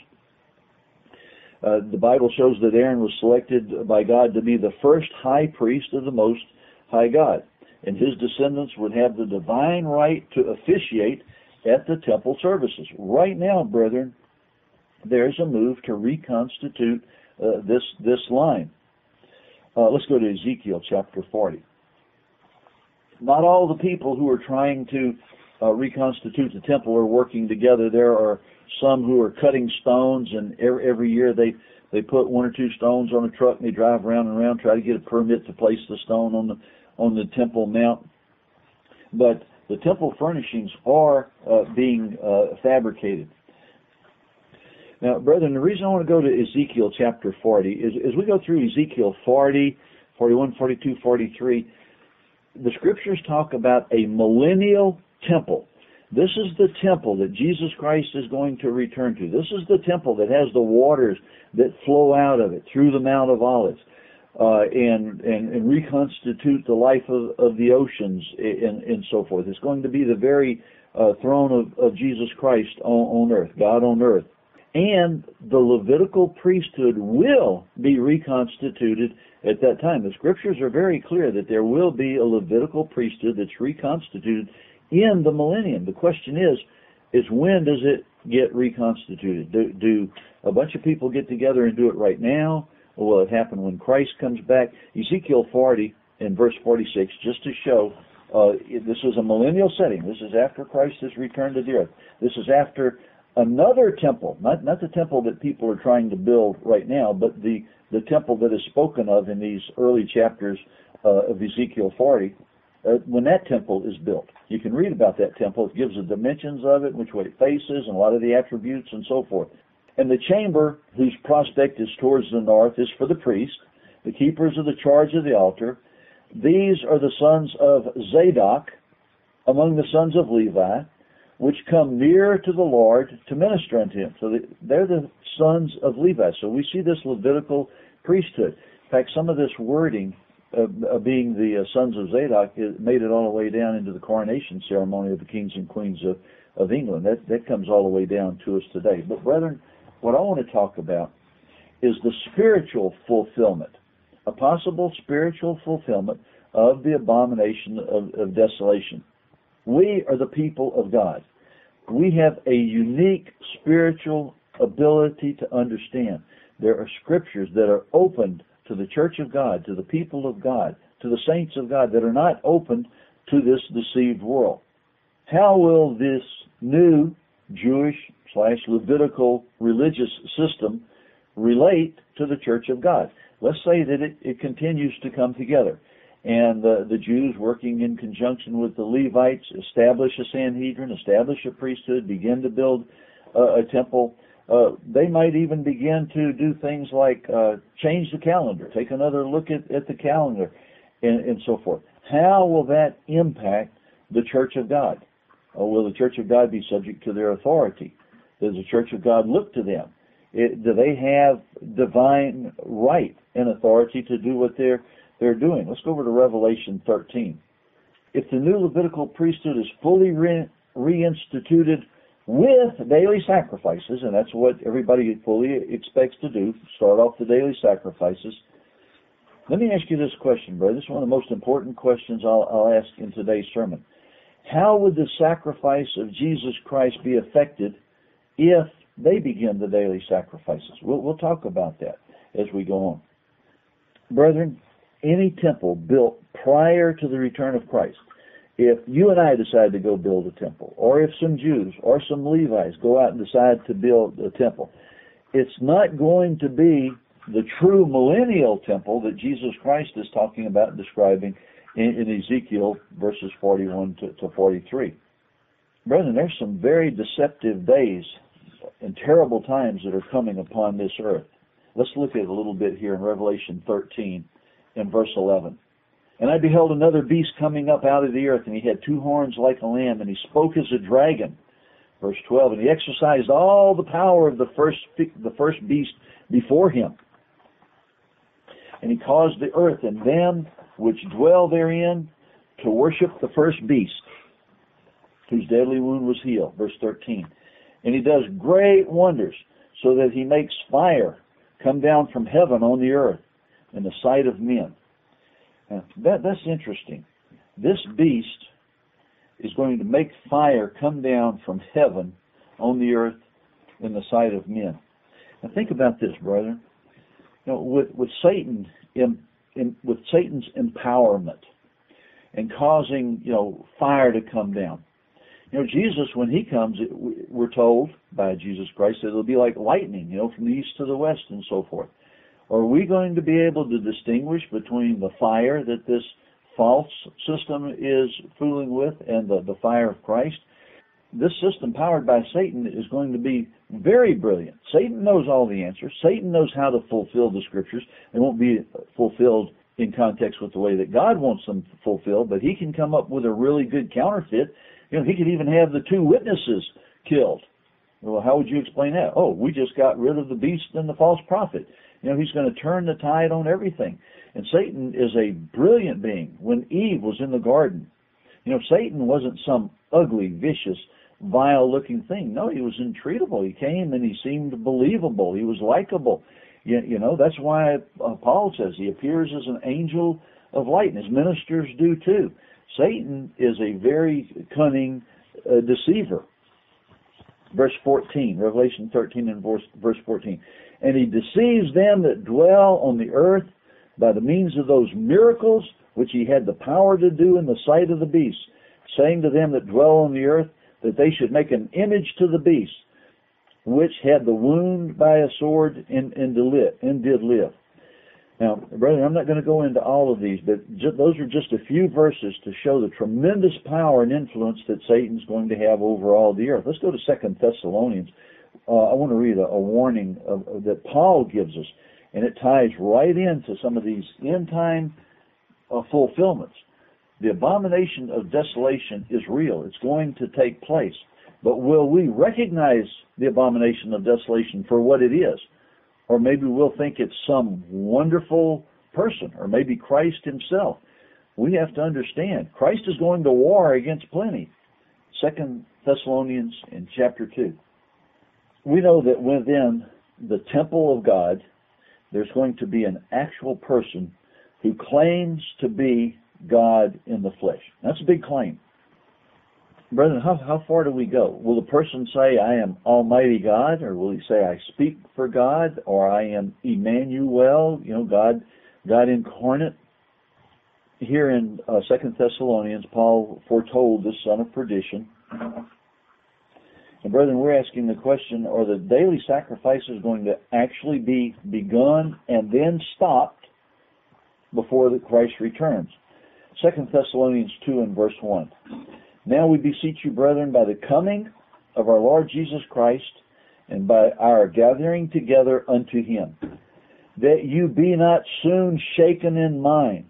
Uh, the Bible shows that Aaron was selected by God to be the first high priest of the Most High God, and his descendants would have the divine right to officiate at the temple services. Right now, brethren, there's a move to reconstitute uh, this this line. Uh, let's go to Ezekiel chapter forty. Not all the people who are trying to uh, reconstitute the temple are working together. There are some who are cutting stones, and every, every year they, they put one or two stones on a truck and they drive around and around, try to get a permit to place the stone on the on the temple mount. But the temple furnishings are uh, being uh, fabricated. Now, brethren, the reason I want to go to Ezekiel chapter forty is as we go through Ezekiel forty, forty-one, forty-two, forty-three, the scriptures talk about a millennial temple. This is the temple that Jesus Christ is going to return to. This is the temple that has the waters that flow out of it through the Mount of Olives uh, and, and, and reconstitute the life of, of the oceans and, and so forth. It's going to be the very uh, throne of, of Jesus Christ on, on earth, God on earth. And the Levitical priesthood will be reconstituted at that time. The scriptures are very clear that there will be a Levitical priesthood that's reconstituted in the millennium. The question is, is when does it get reconstituted? Do, do a bunch of people get together and do it right now, or will it happen when Christ comes back? Ezekiel forty in verse forty-six, just to show uh, this is a millennial setting. This is after Christ has returned to the earth. This is after another temple, not not the temple that people are trying to build right now, but the, the temple that is spoken of in these early chapters uh, of Ezekiel forty, uh, when that temple is built. You can read about that temple. It gives the dimensions of it, which way it faces, and a lot of the attributes and so forth. And the chamber, whose prospect is towards the north, is for the priest, the keepers of the charge of the altar. These are the sons of Zadok among the sons of Levi, which come near to the Lord to minister unto him. So they're the sons of Levi. So we see this Levitical priesthood. In fact, some of this wording uh, being the uh, sons of Zadok it made it all the way down into the coronation ceremony of the kings and queens of, of England. That, that comes all the way down to us today. But brethren, what I want to talk about is the spiritual fulfillment, a possible spiritual fulfillment of the abomination of, of desolation. We are the people of God. We have a unique spiritual ability to understand. There are scriptures that are opened to the church of God, to the people of God, to the saints of God that are not opened to this deceived world. How will this new Jewish slash Levitical religious system relate to the church of God? Let's say that it, it continues to come together. And uh, the Jews, working in conjunction with the Levites, establish a Sanhedrin, establish a priesthood, begin to build uh, a temple. Uh, they might even begin to do things like uh, change the calendar, take another look at, at the calendar, and, and so forth. How will that impact the Church of God? Or will the Church of God be subject to their authority? Does the Church of God look to them? It, do they have divine right and authority to do what they're they're doing? Let's go over to Revelation thirteen. If the new Levitical priesthood is fully re- reinstituted with daily sacrifices, and that's what everybody fully expects to do, start off the daily sacrifices. Let me ask you this question, brother. This is one of the most important questions I'll, I'll ask in today's sermon. How would the sacrifice of Jesus Christ be affected if they begin the daily sacrifices? We'll, we'll talk about that as we go on. Brethren, any temple built prior to the return of Christ, if you and I decide to go build a temple, or if some Jews or some Levites go out and decide to build a temple, it's not going to be the true millennial temple that Jesus Christ is talking about and describing in, in Ezekiel verses forty-one to, to forty-three. Brethren, there's some very deceptive days and terrible times that are coming upon this earth. Let's look at it a little bit here in Revelation thirteen and verse eleven. And I beheld another beast coming up out of the earth, and he had two horns like a lamb, and he spoke as a dragon. Verse twelve, and he exercised all the power of the first the first beast before him. And he caused the earth and them which dwell therein to worship the first beast, whose deadly wound was healed. Verse thirteen. And he does great wonders, so that he makes fire come down from heaven on the earth in the sight of men. Now, that, that's interesting. This beast is going to make fire come down from heaven on the earth in the sight of men. Now think about this, brethren. You know, with, with Satan in, in with Satan's empowerment and causing, you know, fire to come down. You know, Jesus, when he comes, it, we're told by Jesus Christ that it'll be like lightning, you know, from the east to the west and so forth. Are we going to be able to distinguish between the fire that this false system is fooling with and the, the fire of Christ? This system powered by Satan is going to be very brilliant. Satan knows all the answers. Satan knows how to fulfill the Scriptures. They won't be fulfilled in context with the way that God wants them fulfilled, but he can come up with a really good counterfeit. You know, he could even have the two witnesses killed. Well, how would you explain that? Oh, we just got rid of the beast and the false prophet. You know, he's going to turn the tide on everything. And Satan is a brilliant being. When Eve was in the garden, you know, Satan wasn't some ugly, vicious, vile-looking thing. No, he was intreatable. He came and he seemed believable. He was likable. You, you know, that's why uh, Paul says he appears as an angel of light, and his ministers do too. Satan is a very cunning uh, deceiver. Verse fourteen, Revelation thirteen and verse, verse fourteen. And he deceives them that dwell on the earth by the means of those miracles which he had the power to do in the sight of the beast, saying to them that dwell on the earth that they should make an image to the beast, which had the wound by a sword and, and, and did live. Now, brethren, I'm not going to go into all of these, but ju- those are just a few verses to show the tremendous power and influence that Satan's going to have over all the earth. Let's go to Second Thessalonians. Uh, I want to read a, a warning of, of, that Paul gives us, and it ties right into some of these end-time uh, fulfillments. The abomination of desolation is real. It's going to take place. But will we recognize the abomination of desolation for what it is? Or maybe we'll think it's some wonderful person, or maybe Christ himself. We have to understand, Christ is going to war against plenty. Second Thessalonians in chapter two. We know that within the temple of God, there's going to be an actual person who claims to be God in the flesh. That's a big claim. Brethren, how, how far do we go? Will the person say, I am Almighty God? Or will he say, I speak for God? Or I am Emmanuel, you know, God God incarnate? Here in uh, Second Thessalonians, Paul foretold the son of perdition. And brethren, we're asking the question, are the daily sacrifices going to actually be begun and then stopped before the Christ returns? Second Thessalonians two and verse one. Now we beseech you, brethren, by the coming of our Lord Jesus Christ and by our gathering together unto him, that you be not soon shaken in mind.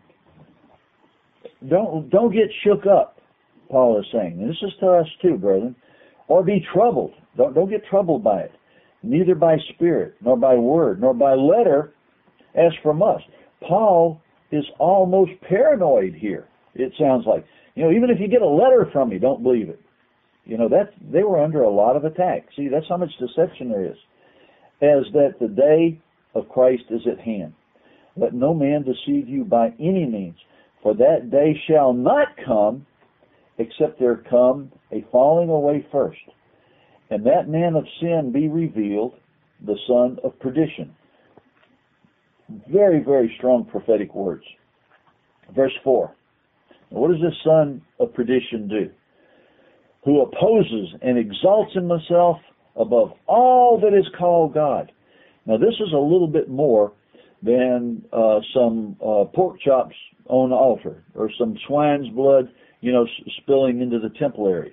Don't, don't get shook up, Paul is saying. And this is to us too, brethren. Or be troubled. Don't, don't get troubled by it. Neither by spirit, nor by word, nor by letter, as from us. Paul is almost paranoid here, it sounds like. You know, even if you get a letter from me, don't believe it. You know, that they were under a lot of attack. See, that's how much deception there is. As that the day of Christ is at hand. Let no man deceive you by any means, for that day shall not come, except there come a falling away first, and that man of sin be revealed, the son of perdition. Very, very strong prophetic words. Verse four. Now, what does this son of perdition do? Who opposes and exalts himself above all that is called God. Now, this is a little bit more than uh, some uh, pork chops on the altar or some swine's blood, you know, spilling into the temple area.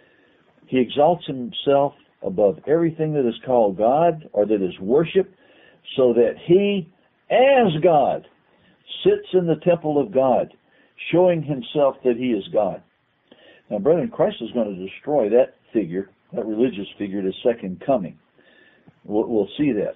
He exalts himself above everything that is called God or that is worship, so that he, as God, sits in the temple of God, showing himself that he is God. Now, brethren, Christ is going to destroy that figure, that religious figure, at his second coming. We'll, we'll see that.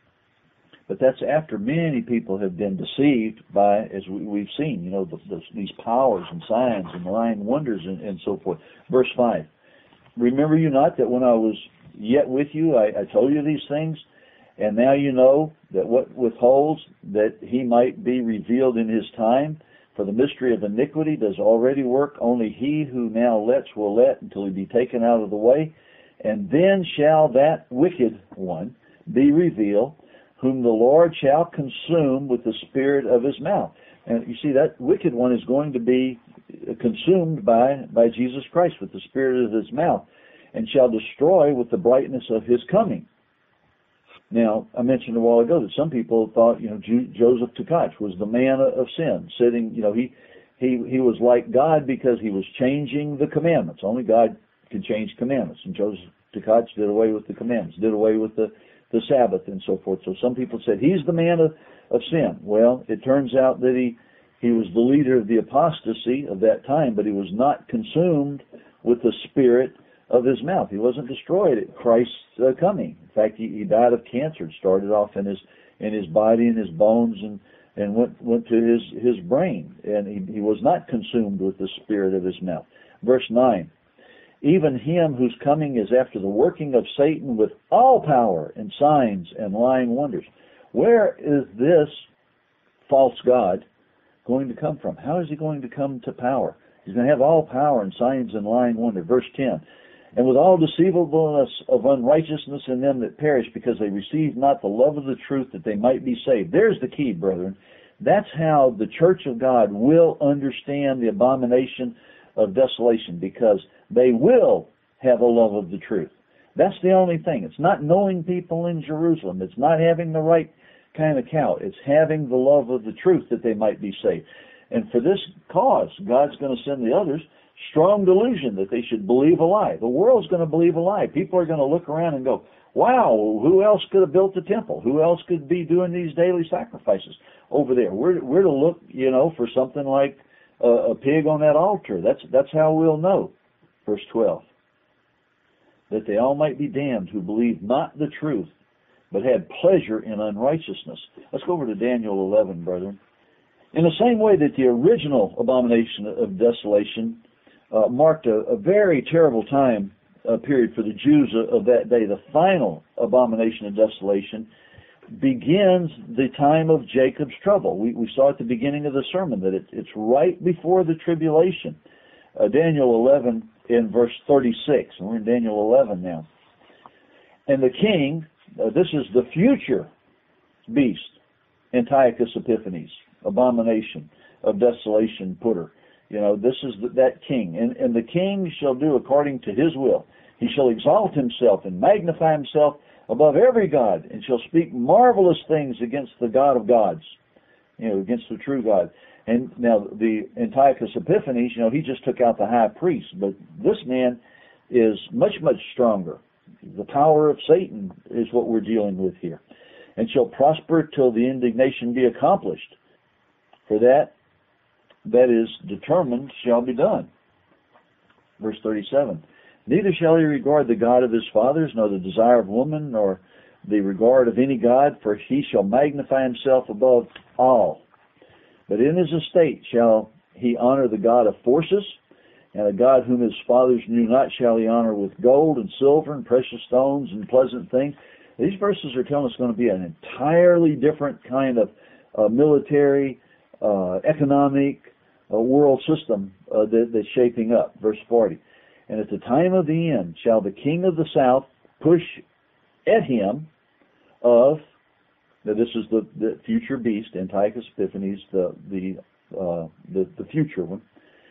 But that's after many people have been deceived by, as we, we've seen, you know, the, the, these powers and signs and lying wonders and, and so forth. Verse five. Remember you not that when I was yet with you, I, I told you these things, and now you know that what withholds, that he might be revealed in his time. For the mystery of iniquity does already work. Only he who now lets will let until he be taken out of the way. And then shall that wicked one be revealed, whom the Lord shall consume with the spirit of his mouth. And you see, that wicked one is going to be consumed by, by Jesus Christ with the spirit of his mouth, and shall destroy with the brightness of his coming. Now, I mentioned a while ago that some people thought, you know, Ju- Joseph Tkach was the man of sin, sitting, you know, he, he, he was like God because he was changing the commandments. Only God can change commandments. And Joseph Tkach did away with the commandments, did away with the the Sabbath and so forth. So some people said he's the man of, of sin. Well, it turns out that he, he was the leader of the apostasy of that time, but he was not consumed with the spirit of his mouth. He wasn't destroyed at Christ's uh, coming. In fact, he, he died of cancer. It started off in his in his body and his bones and, and went went to his, his brain. And he, he was not consumed with the spirit of his mouth. Verse nine. Even him whose coming is after the working of Satan with all power and signs and lying wonders. Where is this false God going to come from? How is he going to come to power? He's going to have all power and signs and lying wonder. Verse ten. And with all deceivableness of unrighteousness in them that perish, because they receive not the love of the truth, that they might be saved. There's the key, brethren. That's how the church of God will understand the abomination of desolation, because they will have a love of the truth. That's the only thing. It's not knowing people in Jerusalem. It's not having the right kind of cow. It's having the love of the truth that they might be saved. And for this cause, God's going to send the others strong delusion that they should believe a lie. The world's going to believe a lie. People are going to look around and go, wow, who else could have built the temple? Who else could be doing these daily sacrifices over there? We're, we're to look, you know, for something like a pig on that altar. That's that's how we'll know. Verse twelve. That they all might be damned who believed not the truth, but had pleasure in unrighteousness. Let's go over to Daniel eleven, brethren. In the same way that the original abomination of desolation uh, marked a, a very terrible time uh, period for the Jews of, of that day, the final abomination of desolation begins the time of Jacob's trouble. We, we saw at the beginning of the sermon that it, it's right before the tribulation. Uh, Daniel eleven in verse thirty-six, and we're in Daniel eleven now. And the king, uh, this is the future beast, Antiochus Epiphanes, abomination of desolation putter. You know, this is the, that king. And, and the king shall do according to his will. He shall exalt himself and magnify himself above every god, and shall speak marvelous things against the God of gods, you know, against the true God. And now the Antiochus Epiphanes, you know, he just took out the high priest, but this man is much, much stronger. The power of Satan is what we're dealing with here. And shall prosper till the indignation be accomplished. For that, that is determined, shall be done. Verse thirty-seven. Neither shall he regard the God of his fathers, nor the desire of woman, nor the regard of any god, for he shall magnify himself above all. But in his estate shall he honor the God of forces, and a God whom his fathers knew not shall he honor with gold and silver and precious stones and pleasant things. These verses are telling us it's going to be an entirely different kind of uh, military, uh, economic, uh, world system uh, that, that's shaping up. Verse forty. And at the time of the end shall the king of the south push at him of, now this is the, the future beast, Antiochus Epiphanes, the the, uh, the the future one.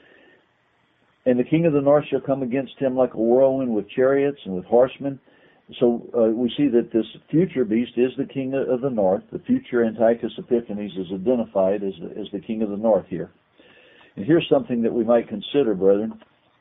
And the king of the north shall come against him like a whirlwind with chariots and with horsemen. So uh, we see that this future beast is the king of the north. The future Antiochus Epiphanes is identified as the, as the king of the north here. And here's something that we might consider, brethren.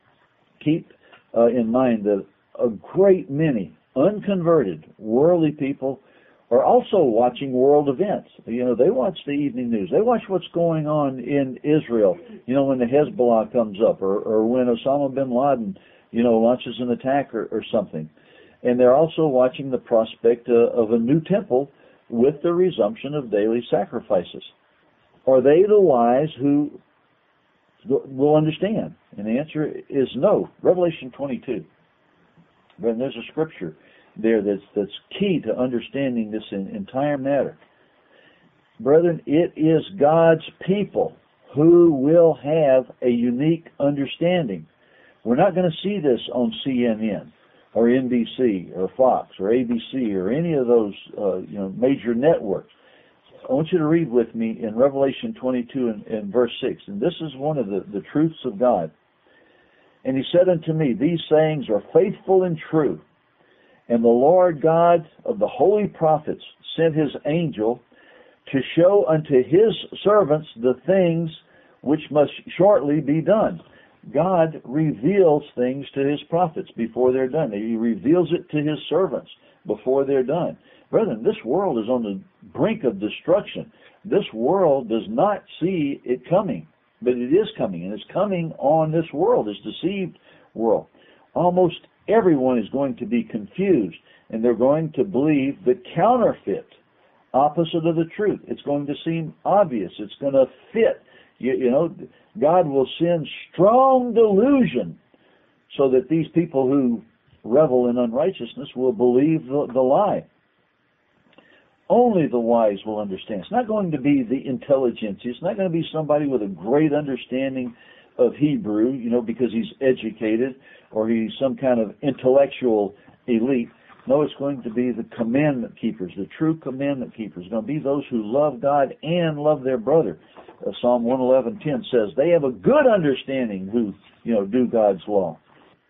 Keep uh, in mind that a great many unconverted, worldly people are also watching world events. You know, they watch the evening news. They watch what's going on in Israel, you know, when the Hezbollah comes up, or, or when Osama bin Laden, you know, launches an attack or, or something. And they're also watching the prospect uh, of a new temple with the resumption of daily sacrifices. Are they the wise who will understand? And the answer is no. Revelation twenty-two. And there's a scripture there that's that's key to understanding this in, entire matter. Brethren, it is God's people who will have a unique understanding. We're not going to see this on C N N or N B C or Fox or A B C or any of those uh, you know major networks. I want you to read with me in Revelation twenty-two and, and verse six, and this is one of the, the truths of God. And he said unto me, these sayings are faithful and true. And the Lord God of the holy prophets sent his angel to show unto his servants the things which must shortly be done. God reveals things to his prophets before they're done. He reveals it to his servants before they're done. Brethren, this world is on the brink of destruction. This world does not see it coming, but it is coming, and it's coming on this world, this deceived world. Almost everyone is going to be confused, and they're going to believe the counterfeit, opposite of the truth. It's going to seem obvious. It's going to fit. You, you know, God will send strong delusion so that these people who revel in unrighteousness will believe the, the lie. Only the wise will understand. It's not going to be the intelligentsia. It's not going to be somebody with a great understanding of Hebrew, you know, because he's educated or he's some kind of intellectual elite. No, it's going to be the commandment keepers, the true commandment keepers. It's going to be those who love God and love their brother. Uh, Psalm one eleven ten says they have a good understanding who, you know, do God's law.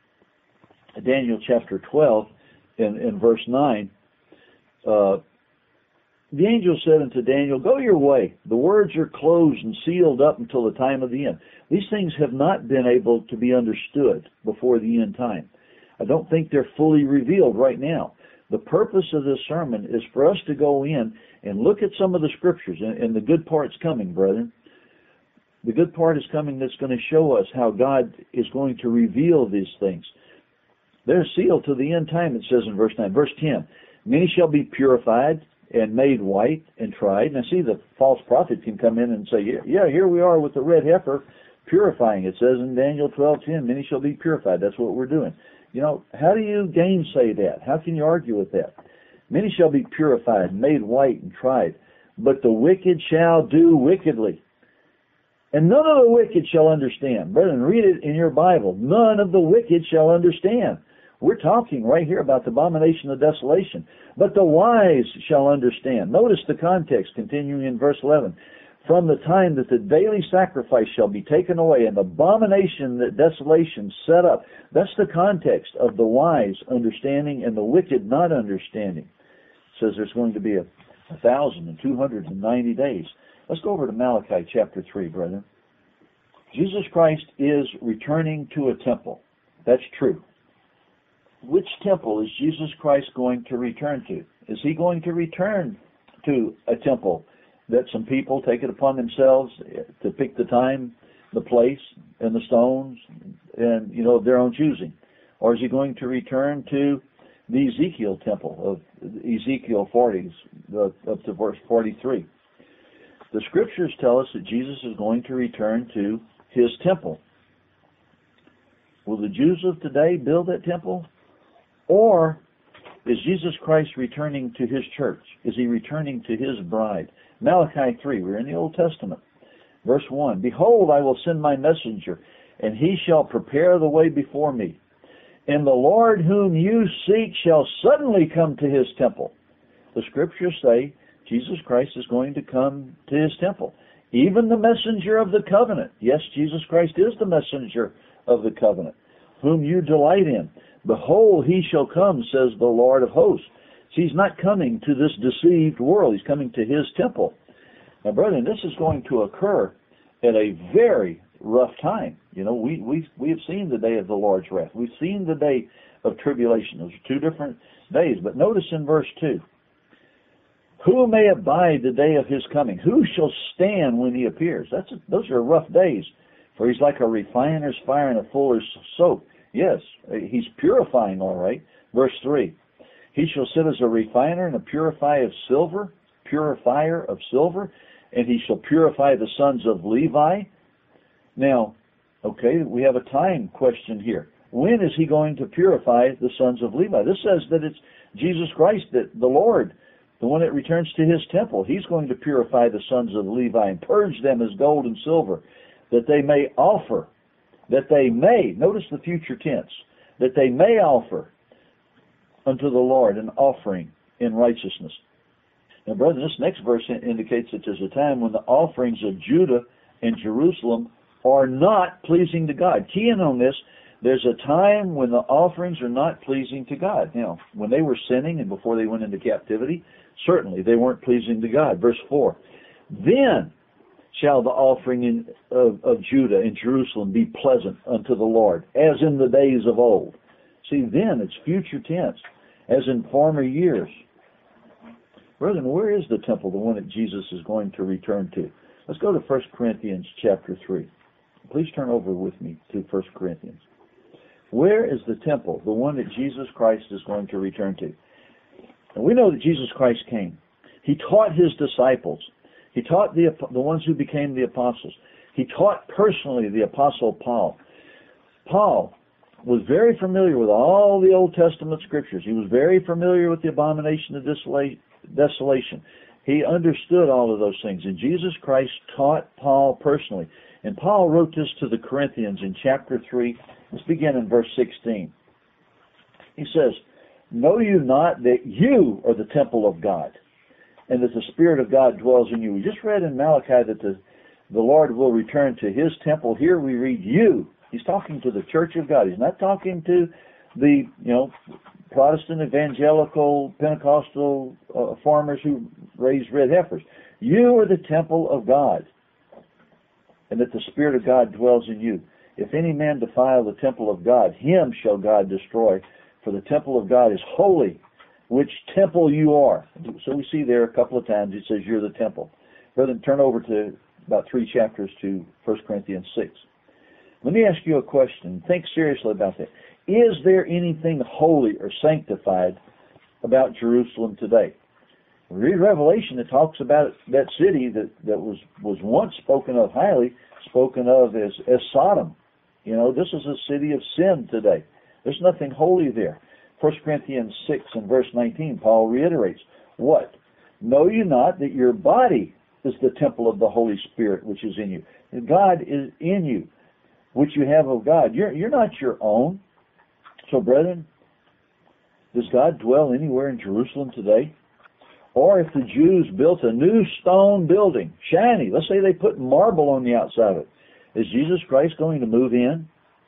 Daniel chapter twelve in, in verse nine, uh, the angel said unto Daniel, go your way. The words are closed and sealed up until the time of the end. These things have not been able to be understood before the end time. I don't think they're fully revealed right now. The purpose of this sermon is for us to go in and look at some of the scriptures, and, and the good part's coming, brethren. The good part is coming that's going to show us how God is going to reveal these things. They're sealed to the end time, it says in verse nine. Verse ten, many shall be purified and made white and tried. Now see, the false prophet can come in and say, yeah, yeah, here we are with the red heifer purifying. It says in Daniel twelve ten, many shall be purified. That's what we're doing. You know, how do you gainsay that? How can you argue with that? Many shall be purified, made white and tried, but the wicked shall do wickedly. And none of the wicked shall understand. Brethren, read it in your Bible. None of the wicked shall understand. We're talking right here about the abomination of desolation. But the wise shall understand. Notice the context continuing in verse eleven. From the time that the daily sacrifice shall be taken away and the abomination that desolation set up. That's the context of the wise understanding and the wicked not understanding. It says there's going to be a, a thousand and two hundred and ninety days. Let's go over to Malachi chapter three, brethren. Jesus Christ is returning to a temple. That's true. Which temple is Jesus Christ going to return to? Is he going to return to a temple that some people take it upon themselves to pick the time, the place, and the stones, and, you know, of their own choosing? Or is he going to return to the Ezekiel temple of Ezekiel forty, up to verse forty-three? The scriptures tell us that Jesus is going to return to his temple. Will the Jews of today build that temple? Or is Jesus Christ returning to His church? Is He returning to His bride? Malachi three, we're in the Old Testament. Verse one, Behold, I will send my messenger, and he shall prepare the way before me. And the Lord whom you seek shall suddenly come to His temple. The Scriptures say Jesus Christ is going to come to His temple. Even the messenger of the covenant. Yes, Jesus Christ is the messenger of the covenant, whom you delight in. Behold, He shall come, says the Lord of hosts. See, He's not coming to this deceived world. He's coming to His temple. Now, brethren, this is going to occur at a very rough time. You know, we, we, we have seen the day of the Lord's wrath. We've seen the day of tribulation. Those are two different days. But notice in verse two, Who may abide the day of His coming? Who shall stand when He appears? That's a, those are rough days. For He's like a refiner's fire and a fuller's soap. Yes, He's purifying, all right. Verse three, He shall sit as a refiner and a purifier of silver, purifier of silver, and He shall purify the sons of Levi. Now, okay, we have a time question here. When is He going to purify the sons of Levi? This says that it's Jesus Christ, that the Lord, the one that returns to His temple. He's going to purify the sons of Levi and purge them as gold and silver, that they may offer, that they may, notice the future tense, that they may offer unto the Lord an offering in righteousness. Now, brethren, this next verse indicates that there's a time when the offerings of Judah and Jerusalem are not pleasing to God. Key in on this, there's a time when the offerings are not pleasing to God. Now, when they were sinning and before they went into captivity, certainly they weren't pleasing to God. Verse four, Then shall the offering in, of, of Judah and Jerusalem be pleasant unto the Lord, as in the days of old. See, then it's future tense, as in former years. Brethren, where is the temple, the one that Jesus is going to return to? Let's go to First Corinthians chapter three. Please turn over with me to First Corinthians. Where is the temple, the one that Jesus Christ is going to return to? And we know that Jesus Christ came. He taught His disciples. He taught the, the ones who became the apostles. He taught personally the apostle Paul. Paul was very familiar with all the Old Testament scriptures. He was very familiar with the abomination of desolation. He understood all of those things. And Jesus Christ taught Paul personally. And Paul wrote this to the Corinthians in chapter three. Let's begin in verse sixteen. He says, Know you not that you are the temple of God, and that the Spirit of God dwells in you? We just read in Malachi that the, the Lord will return to His temple. Here we read you. He's talking to the church of God. He's not talking to the, you know, Protestant, evangelical, Pentecostal uh, farmers who raise red heifers. You are the temple of God, and that the Spirit of God dwells in you. If any man defile the temple of God, him shall God destroy. For the temple of God is holy, which temple you are. So we see there a couple of times it says you're the temple. Brethren, turn over to about three chapters to First Corinthians six. Let me ask you a question. Think seriously about that. Is there anything holy or sanctified about Jerusalem today? We read Revelation, it talks about that city that, that was, was once spoken of highly, spoken of as, as Sodom. You know, this is a city of sin today. There's nothing holy there. First Corinthians six and verse nineteen, Paul reiterates, What? Know you not that your body is the temple of the Holy Spirit which is in you? And God is in you, which you have of God. You're, you're not your own. So, brethren, does God dwell anywhere in Jerusalem today? Or if the Jews built a new stone building, shiny, let's say they put marble on the outside of it, is Jesus Christ going to move in?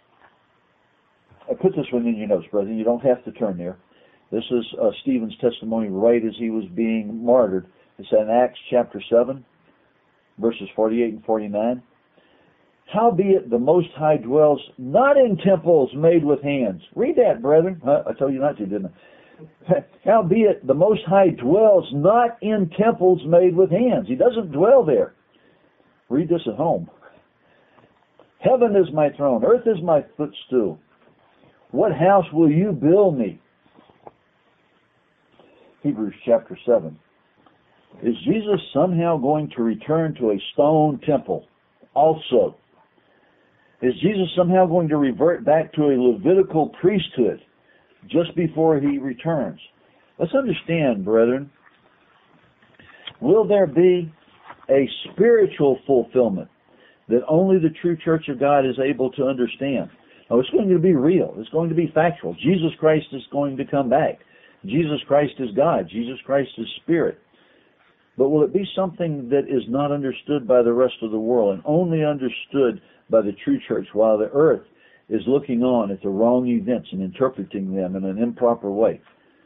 I put this one in your notes, brethren. You don't have to turn there. This is uh, Stephen's testimony right as he was being martyred. It's in Acts chapter seven, verses forty-eight and forty-nine. Howbeit the Most High dwells not in temples made with hands. Read that, brethren. Huh? I told you not to, didn't I? Howbeit the Most High dwells not in temples made with hands. He doesn't dwell there. Read this at home. Heaven is my throne, earth is my footstool. What house will you build me? Hebrews chapter seven. Is Jesus somehow going to return to a stone temple also? Is Jesus somehow going to revert back to a Levitical priesthood just before he returns? Let's understand, brethren, will there be a spiritual fulfillment that only the true church of God is able to understand? Now, it's going to be real. It's going to be factual. Jesus Christ is going to come back. Jesus Christ is God. Jesus Christ is Spirit. But will it be something that is not understood by the rest of the world and only understood by the true church while the earth is looking on at the wrong events and interpreting them in an improper way?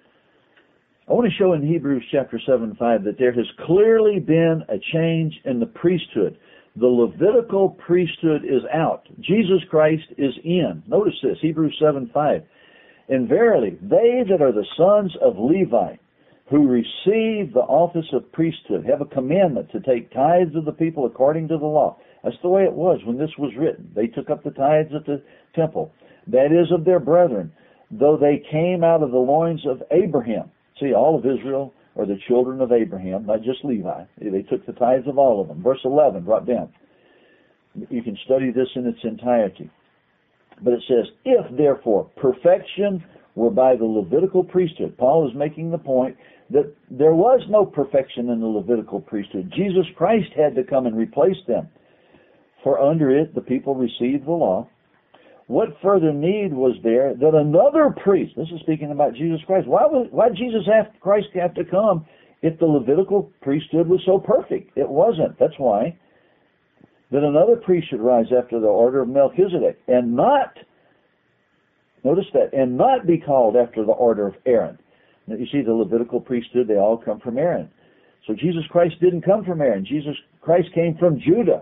I want to show in Hebrews chapter seven five that there has clearly been a change in the priesthood. The Levitical priesthood is out. Jesus Christ is in. Notice this, Hebrews seven five. And verily, they that are the sons of Levi, who receive the office of priesthood, have a commandment to take tithes of the people according to the law. That's the way it was when this was written. They took up the tithes at the temple. That is of their brethren, though they came out of the loins of Abraham. See, all of Israel are the children of Abraham, not just Levi. They took the tithes of all of them. Verse eleven, brought down. You can study this in its entirety. But it says, if therefore perfection were by the Levitical priesthood. Paul is making the point that there was no perfection in the Levitical priesthood. Jesus Christ had to come and replace them. For under it the people received the law. What further need was there that another priest, this is speaking about Jesus Christ, why would why did Jesus have, Christ have to come if the Levitical priesthood was so perfect? It wasn't. That's why. That another priest should rise after the order of Melchizedek, and not, notice that, and not be called after the order of Aaron. Now, you see, the Levitical priesthood, they all come from Aaron. So Jesus Christ didn't come from Aaron. Jesus Christ came from Judah.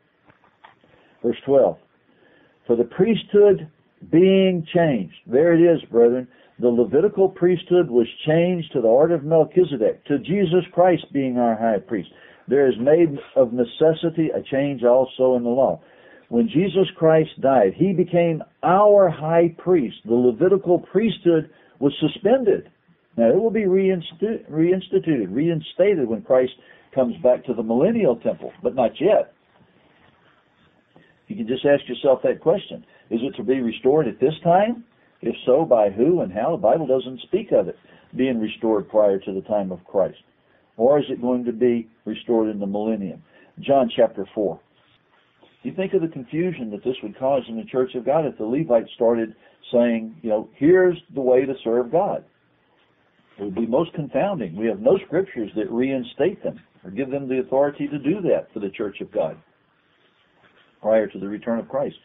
Verse twelve. For the priesthood being changed. There it is, brethren. The Levitical priesthood was changed to the order of Melchizedek, to Jesus Christ being our high priest. There is made of necessity a change also in the law. When Jesus Christ died, he became our high priest. The Levitical priesthood was suspended. Now, it will be reinstitu- reinstituted, reinstated when Christ comes back to the millennial temple, but not yet. You can just ask yourself that question. Is it to be restored at this time? If so, by who and how? The Bible doesn't speak of it being restored prior to the time of Christ. Or is it going to be restored in the millennium? John chapter four. You think of the confusion that this would cause in the church of God if the Levites started saying, you know, here's the way to serve God. It would be most confounding. We have no scriptures that reinstate them or give them the authority to do that for the church of God prior to the return of Christ.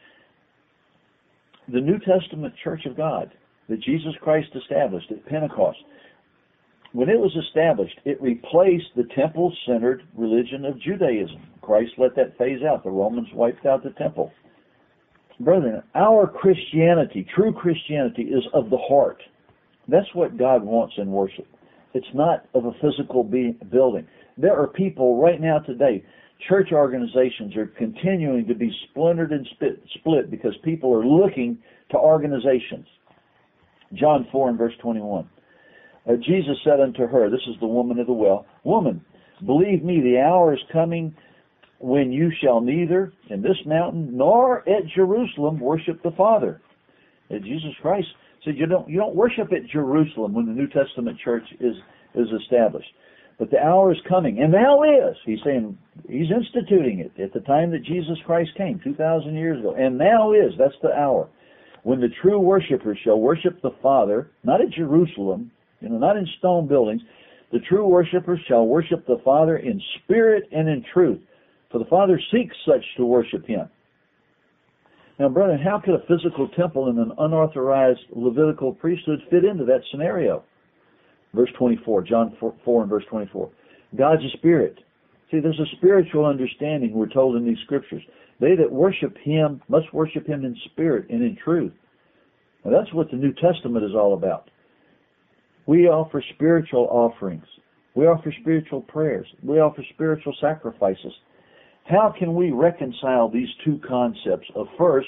The New Testament church of God that Jesus Christ established at Pentecost, when it was established, it replaced the temple-centered religion of Judaism. Christ let that phase out. The Romans wiped out the temple. Brethren, our Christianity, true Christianity, is of the heart. That's what God wants in worship. It's not of a physical be- building. There are people right now today, church organizations are continuing to be splintered and split, split because people are looking to organizations. John four and verse twenty-one. Uh, Jesus said unto her, this is the woman of the well, Woman, believe me, the hour is coming when you shall neither in this mountain nor at Jerusalem worship the Father. And Jesus Christ said you don't you don't worship at Jerusalem when the New Testament church is, is established. But the hour is coming, and now is. He's saying, he's instituting it at the time that Jesus Christ came, two thousand years ago. And now is, that's the hour, when the true worshipers shall worship the Father, not at Jerusalem, you know, not in stone buildings. The true worshipers shall worship the Father in spirit and in truth, for the Father seeks such to worship Him. Now, brethren, how could a physical temple and an unauthorized Levitical priesthood fit into that scenario? Verse twenty-four, John four and verse twenty-four. God's a spirit. See, there's a spiritual understanding, we're told in these scriptures. They that worship Him must worship Him in spirit and in truth. Now, that's what the New Testament is all about. We offer spiritual offerings. We offer spiritual prayers. We offer spiritual sacrifices. How can we reconcile these two concepts of first,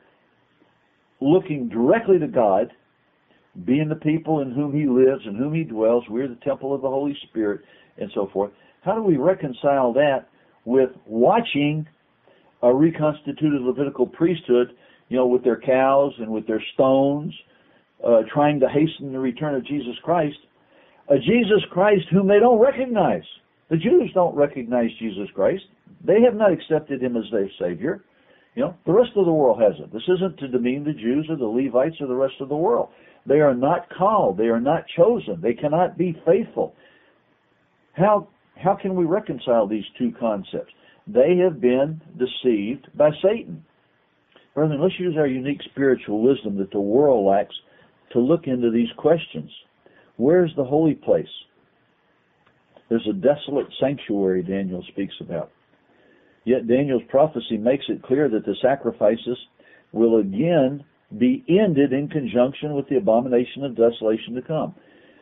looking directly to God, being the people in whom He lives and whom He dwells, we're the temple of the Holy Spirit, and so forth. How do we reconcile that with watching a reconstituted Levitical priesthood, you know, with their cows and with their stones, uh, trying to hasten the return of Jesus Christ. A Jesus Christ whom they don't recognize. The Jews don't recognize Jesus Christ. They have not accepted him as their Savior. You know, the rest of the world hasn't. This isn't to demean the Jews or the Levites or the rest of the world. They are not called. They are not chosen. They cannot be faithful. How how can we reconcile these two concepts? They have been deceived by Satan. Brethren, let's use our unique spiritual wisdom that the world lacks to look into these questions. Where's the holy place? There's a desolate sanctuary Daniel speaks about. Yet Daniel's prophecy makes it clear that the sacrifices will again be ended in conjunction with the abomination of desolation to come.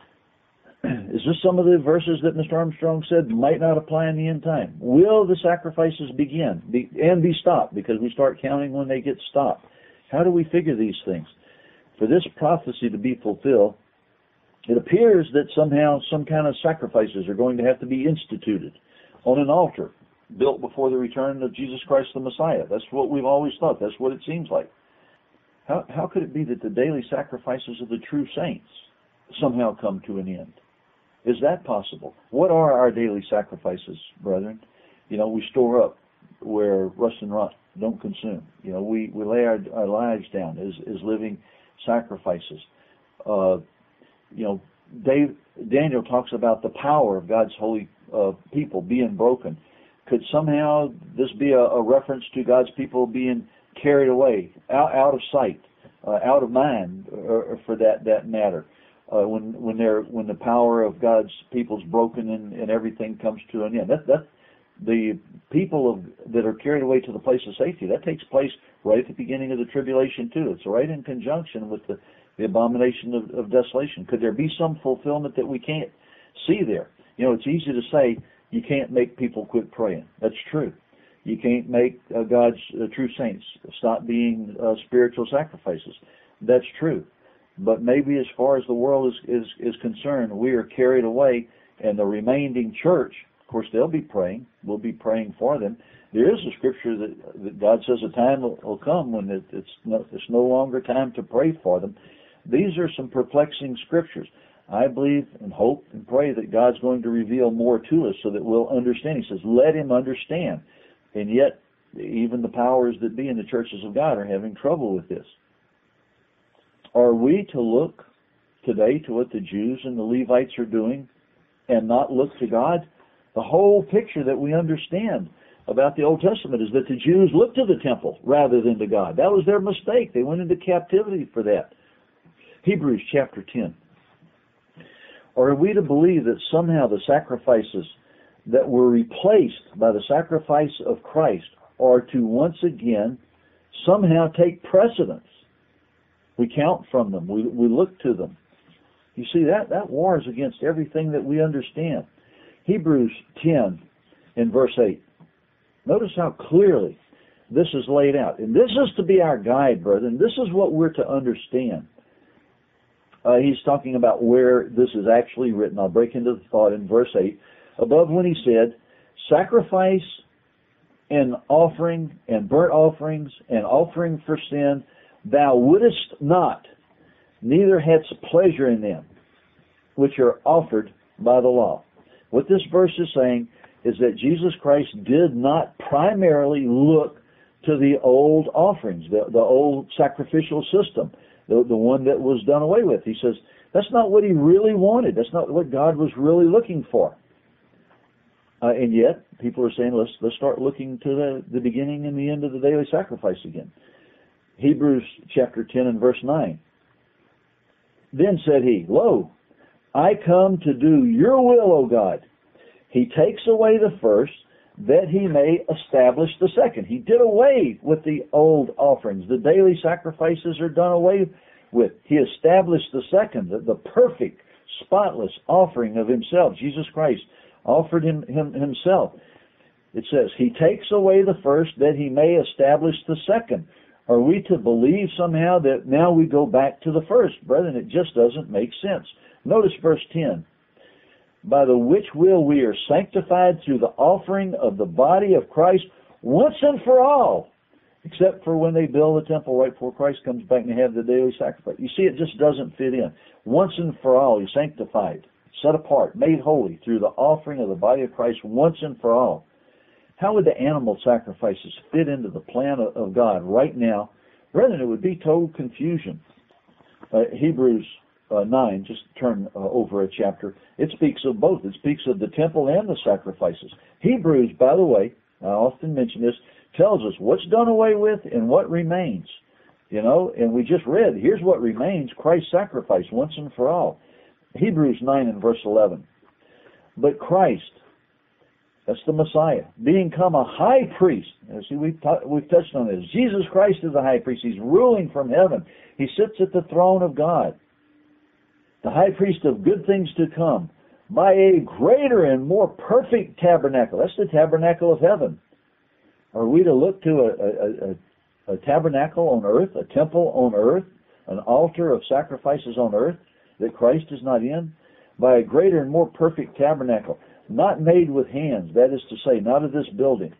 Is this some of the verses that Mister Armstrong said might not apply in the end time? Will the sacrifices begin be, and be stopped? Because we start counting when they get stopped. How do we figure these things? For this prophecy to be fulfilled, it appears that somehow some kind of sacrifices are going to have to be instituted on an altar built before the return of Jesus Christ the Messiah. That's what we've always thought. That's what it seems like. How, how could it be that the daily sacrifices of the true saints somehow come to an end? Is that possible? What are our daily sacrifices, brethren? You know, we store up where rust and rot don't consume. You know, we, we lay our, our lives down as, as living sacrifices. Uh, you know, Dave, Daniel talks about the power of God's holy uh, people being broken. Could somehow this be a, a reference to God's people being carried away, out, out of sight, uh, out of mind, or, or for that, that matter? Uh, when when they're when the power of God's people's broken and, and everything comes to an end. That that the people of that are carried away to the place of safety, that takes place right at the beginning of the tribulation too. It's right in conjunction with the, the abomination of, of desolation. Could there be some fulfillment that we can't see there? You know, it's easy to say you can't make people quit praying. That's true. You can't make uh, God's uh, true saints stop being uh, spiritual sacrifices. That's true. But maybe as far as the world is, is, is concerned, we are carried away, and the remaining church, of course, they'll be praying. We'll be praying for them. There is a scripture that, that God says a time will, will come when it, it's, no, it's no longer time to pray for them. These are some perplexing scriptures. I believe and hope and pray that God's going to reveal more to us so that we'll understand. He says, let him understand. And yet, even the powers that be in the churches of God are having trouble with this. Are we to look today to what the Jews and the Levites are doing and not look to God? The whole picture that we understand about the Old Testament is that the Jews looked to the temple rather than to God. That was their mistake. They went into captivity for that. Hebrews chapter ten. Or are we to believe that somehow the sacrifices that were replaced by the sacrifice of Christ are to once again somehow take precedence? We count from them. We, we look to them. You see, that, that wars against everything that we understand. Hebrews ten in verse eight. Notice how clearly this is laid out. And this is to be our guide, brethren. This is what we're to understand. Uh, he's talking about where this is actually written. I'll break into the thought in verse eight. Above when he said, sacrifice and offering and burnt offerings and offering for sin, thou wouldest not, neither hadst pleasure in them, which are offered by the law. What this verse is saying is that Jesus Christ did not primarily look to the old offerings, the, the old sacrificial system, the, the one that was done away with. He says, that's not what he really wanted. That's not what God was really looking for. Uh, and yet, people are saying, let's, let's start looking to the, the beginning and the end of the daily sacrifice again. Hebrews chapter ten and verse nine. Then said he, Lo, I come to do your will, O God. He takes away the first, that he may establish the second. He did away with the old offerings. The daily sacrifices are done away with. He established the second, the, the perfect, spotless offering of himself. Jesus Christ offered him, him himself. It says, he takes away the first, that he may establish the second. Are we to believe somehow that now we go back to the first? Brethren, it just doesn't make sense. Notice verse ten. By the which will we are sanctified through the offering of the body of Christ once and for all, except for when they build the temple right before Christ comes back and they have the daily sacrifice. You see, it just doesn't fit in. Once and for all, He's sanctified, set apart, made holy through the offering of the body of Christ once and for all. How would the animal sacrifices fit into the plan of God right now? Brethren, it would be total confusion. Uh, Hebrews uh, nine, just turn uh, over a chapter, it speaks of both. It speaks of the temple and the sacrifices. Hebrews, by the way, I often mention this, tells us what's done away with and what remains. You know, and we just read, here's what remains, Christ's sacrifice once and for all. Hebrews nine and verse eleven. But Christ, that's the Messiah, being come a high priest. Now, see, we've, t- we've touched on this. Jesus Christ is the high priest. He's ruling from heaven. He sits at the throne of God. The high priest of good things to come, by a greater and more perfect tabernacle. That's the tabernacle of heaven. Are we to look to a, a, a, a tabernacle on earth, a temple on earth, an altar of sacrifices on earth that Christ is not in? By a greater and more perfect tabernacle, not made with hands, that is to say, not of this building.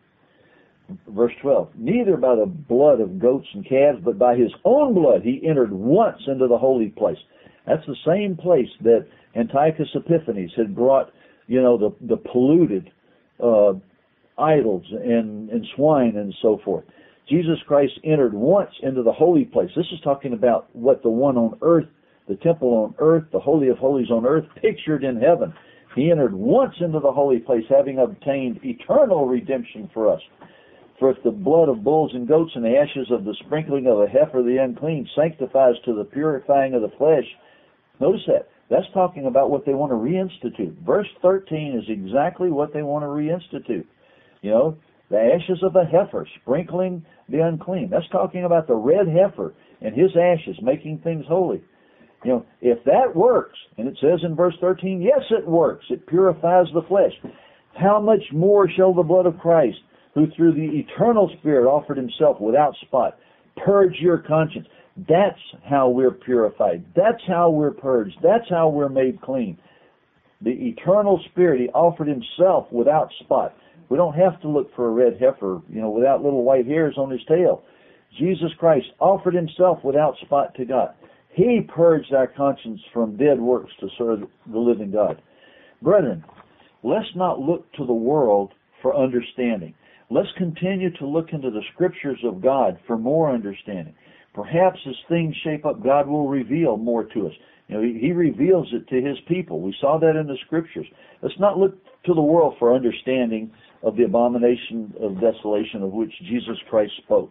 Verse twelve, neither by the blood of goats and calves, but by His own blood He entered once into the holy place. That's the same place that Antiochus Epiphanes had brought, you know, the, the polluted uh, idols and, and swine and so forth. Jesus Christ entered once into the holy place. This is talking about what the one on earth, the temple on earth, the Holy of Holies on earth, pictured in heaven. He entered once into the holy place, having obtained eternal redemption for us. For if the blood of bulls and goats and the ashes of the sprinkling of a heifer, the unclean, sanctifies to the purifying of the flesh. Notice that. That's talking about what they want to reinstitute. Verse thirteen is exactly what they want to reinstitute. You know, the ashes of a heifer, sprinkling the unclean. That's talking about the red heifer and his ashes, making things holy. You know, if that works, and it says in verse thirteen, yes, it works. It purifies the flesh. How much more shall the blood of Christ, who through the eternal Spirit offered Himself without spot, purge your conscience? That's how we're purified. That's how we're purged. That's how we're made clean. The eternal Spirit, He offered Himself without spot. We don't have to look for a red heifer, you know, without little white hairs on his tail. Jesus Christ offered Himself without spot to God. He purged our conscience from dead works to serve the living God. Brethren, let's not look to the world for understanding. Let's continue to look into the Scriptures of God for more understanding. Perhaps as things shape up, God will reveal more to us. You know, He, he reveals it to His people. We saw that in the Scriptures. Let's not look to the world for understanding of the abomination of desolation of which Jesus Christ spoke.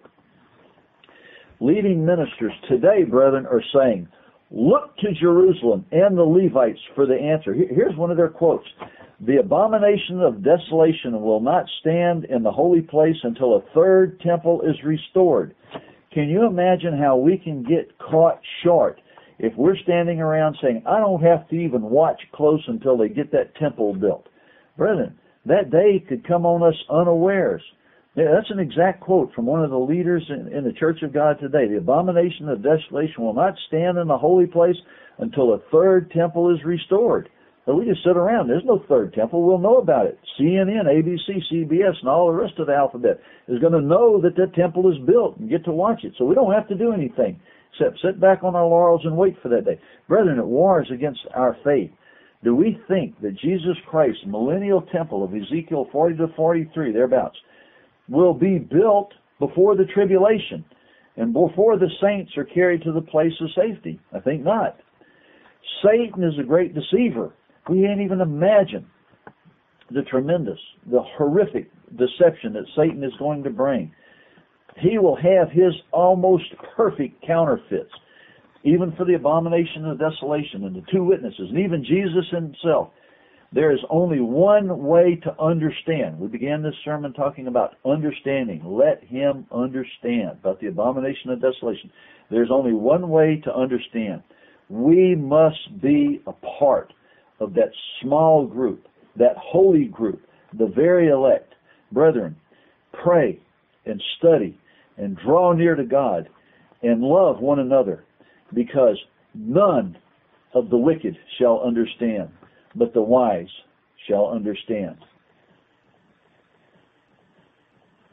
Leading ministers today, brethren, are saying, look to Jerusalem and the Levites for the answer. Here's one of their quotes. The abomination of desolation will not stand in the holy place until a third temple is restored. Can you imagine how we can get caught short if we're standing around saying, I don't have to even watch close until they get that temple built? Brethren, that day could come on us unawares. Yeah, that's an exact quote from one of the leaders in, in the Church of God today. The abomination of desolation will not stand in the holy place until a third temple is restored. So we just sit around. There's no third temple. We'll know about it. C N N, A B C, C B S, and all the rest of the alphabet is going to know that that temple is built and get to watch it. So we don't have to do anything except sit back on our laurels and wait for that day. Brethren, it wars against our faith. Do we think that Jesus Christ's millennial temple of Ezekiel forty to forty-three, thereabouts, will be built before the tribulation and before the saints are carried to the place of safety? I think not. Satan is a great deceiver. We can't even imagine the tremendous, the horrific deception that Satan is going to bring. He will have his almost perfect counterfeits, even for the abomination of desolation and the two witnesses, and even Jesus Himself. There is only one way to understand. We began this sermon talking about understanding. Let him understand about the abomination of desolation. There's only one way to understand. We must be a part of that small group, that holy group, the very elect. Brethren, pray and study and draw near to God and love one another, because none of the wicked shall understand, but the wise shall understand.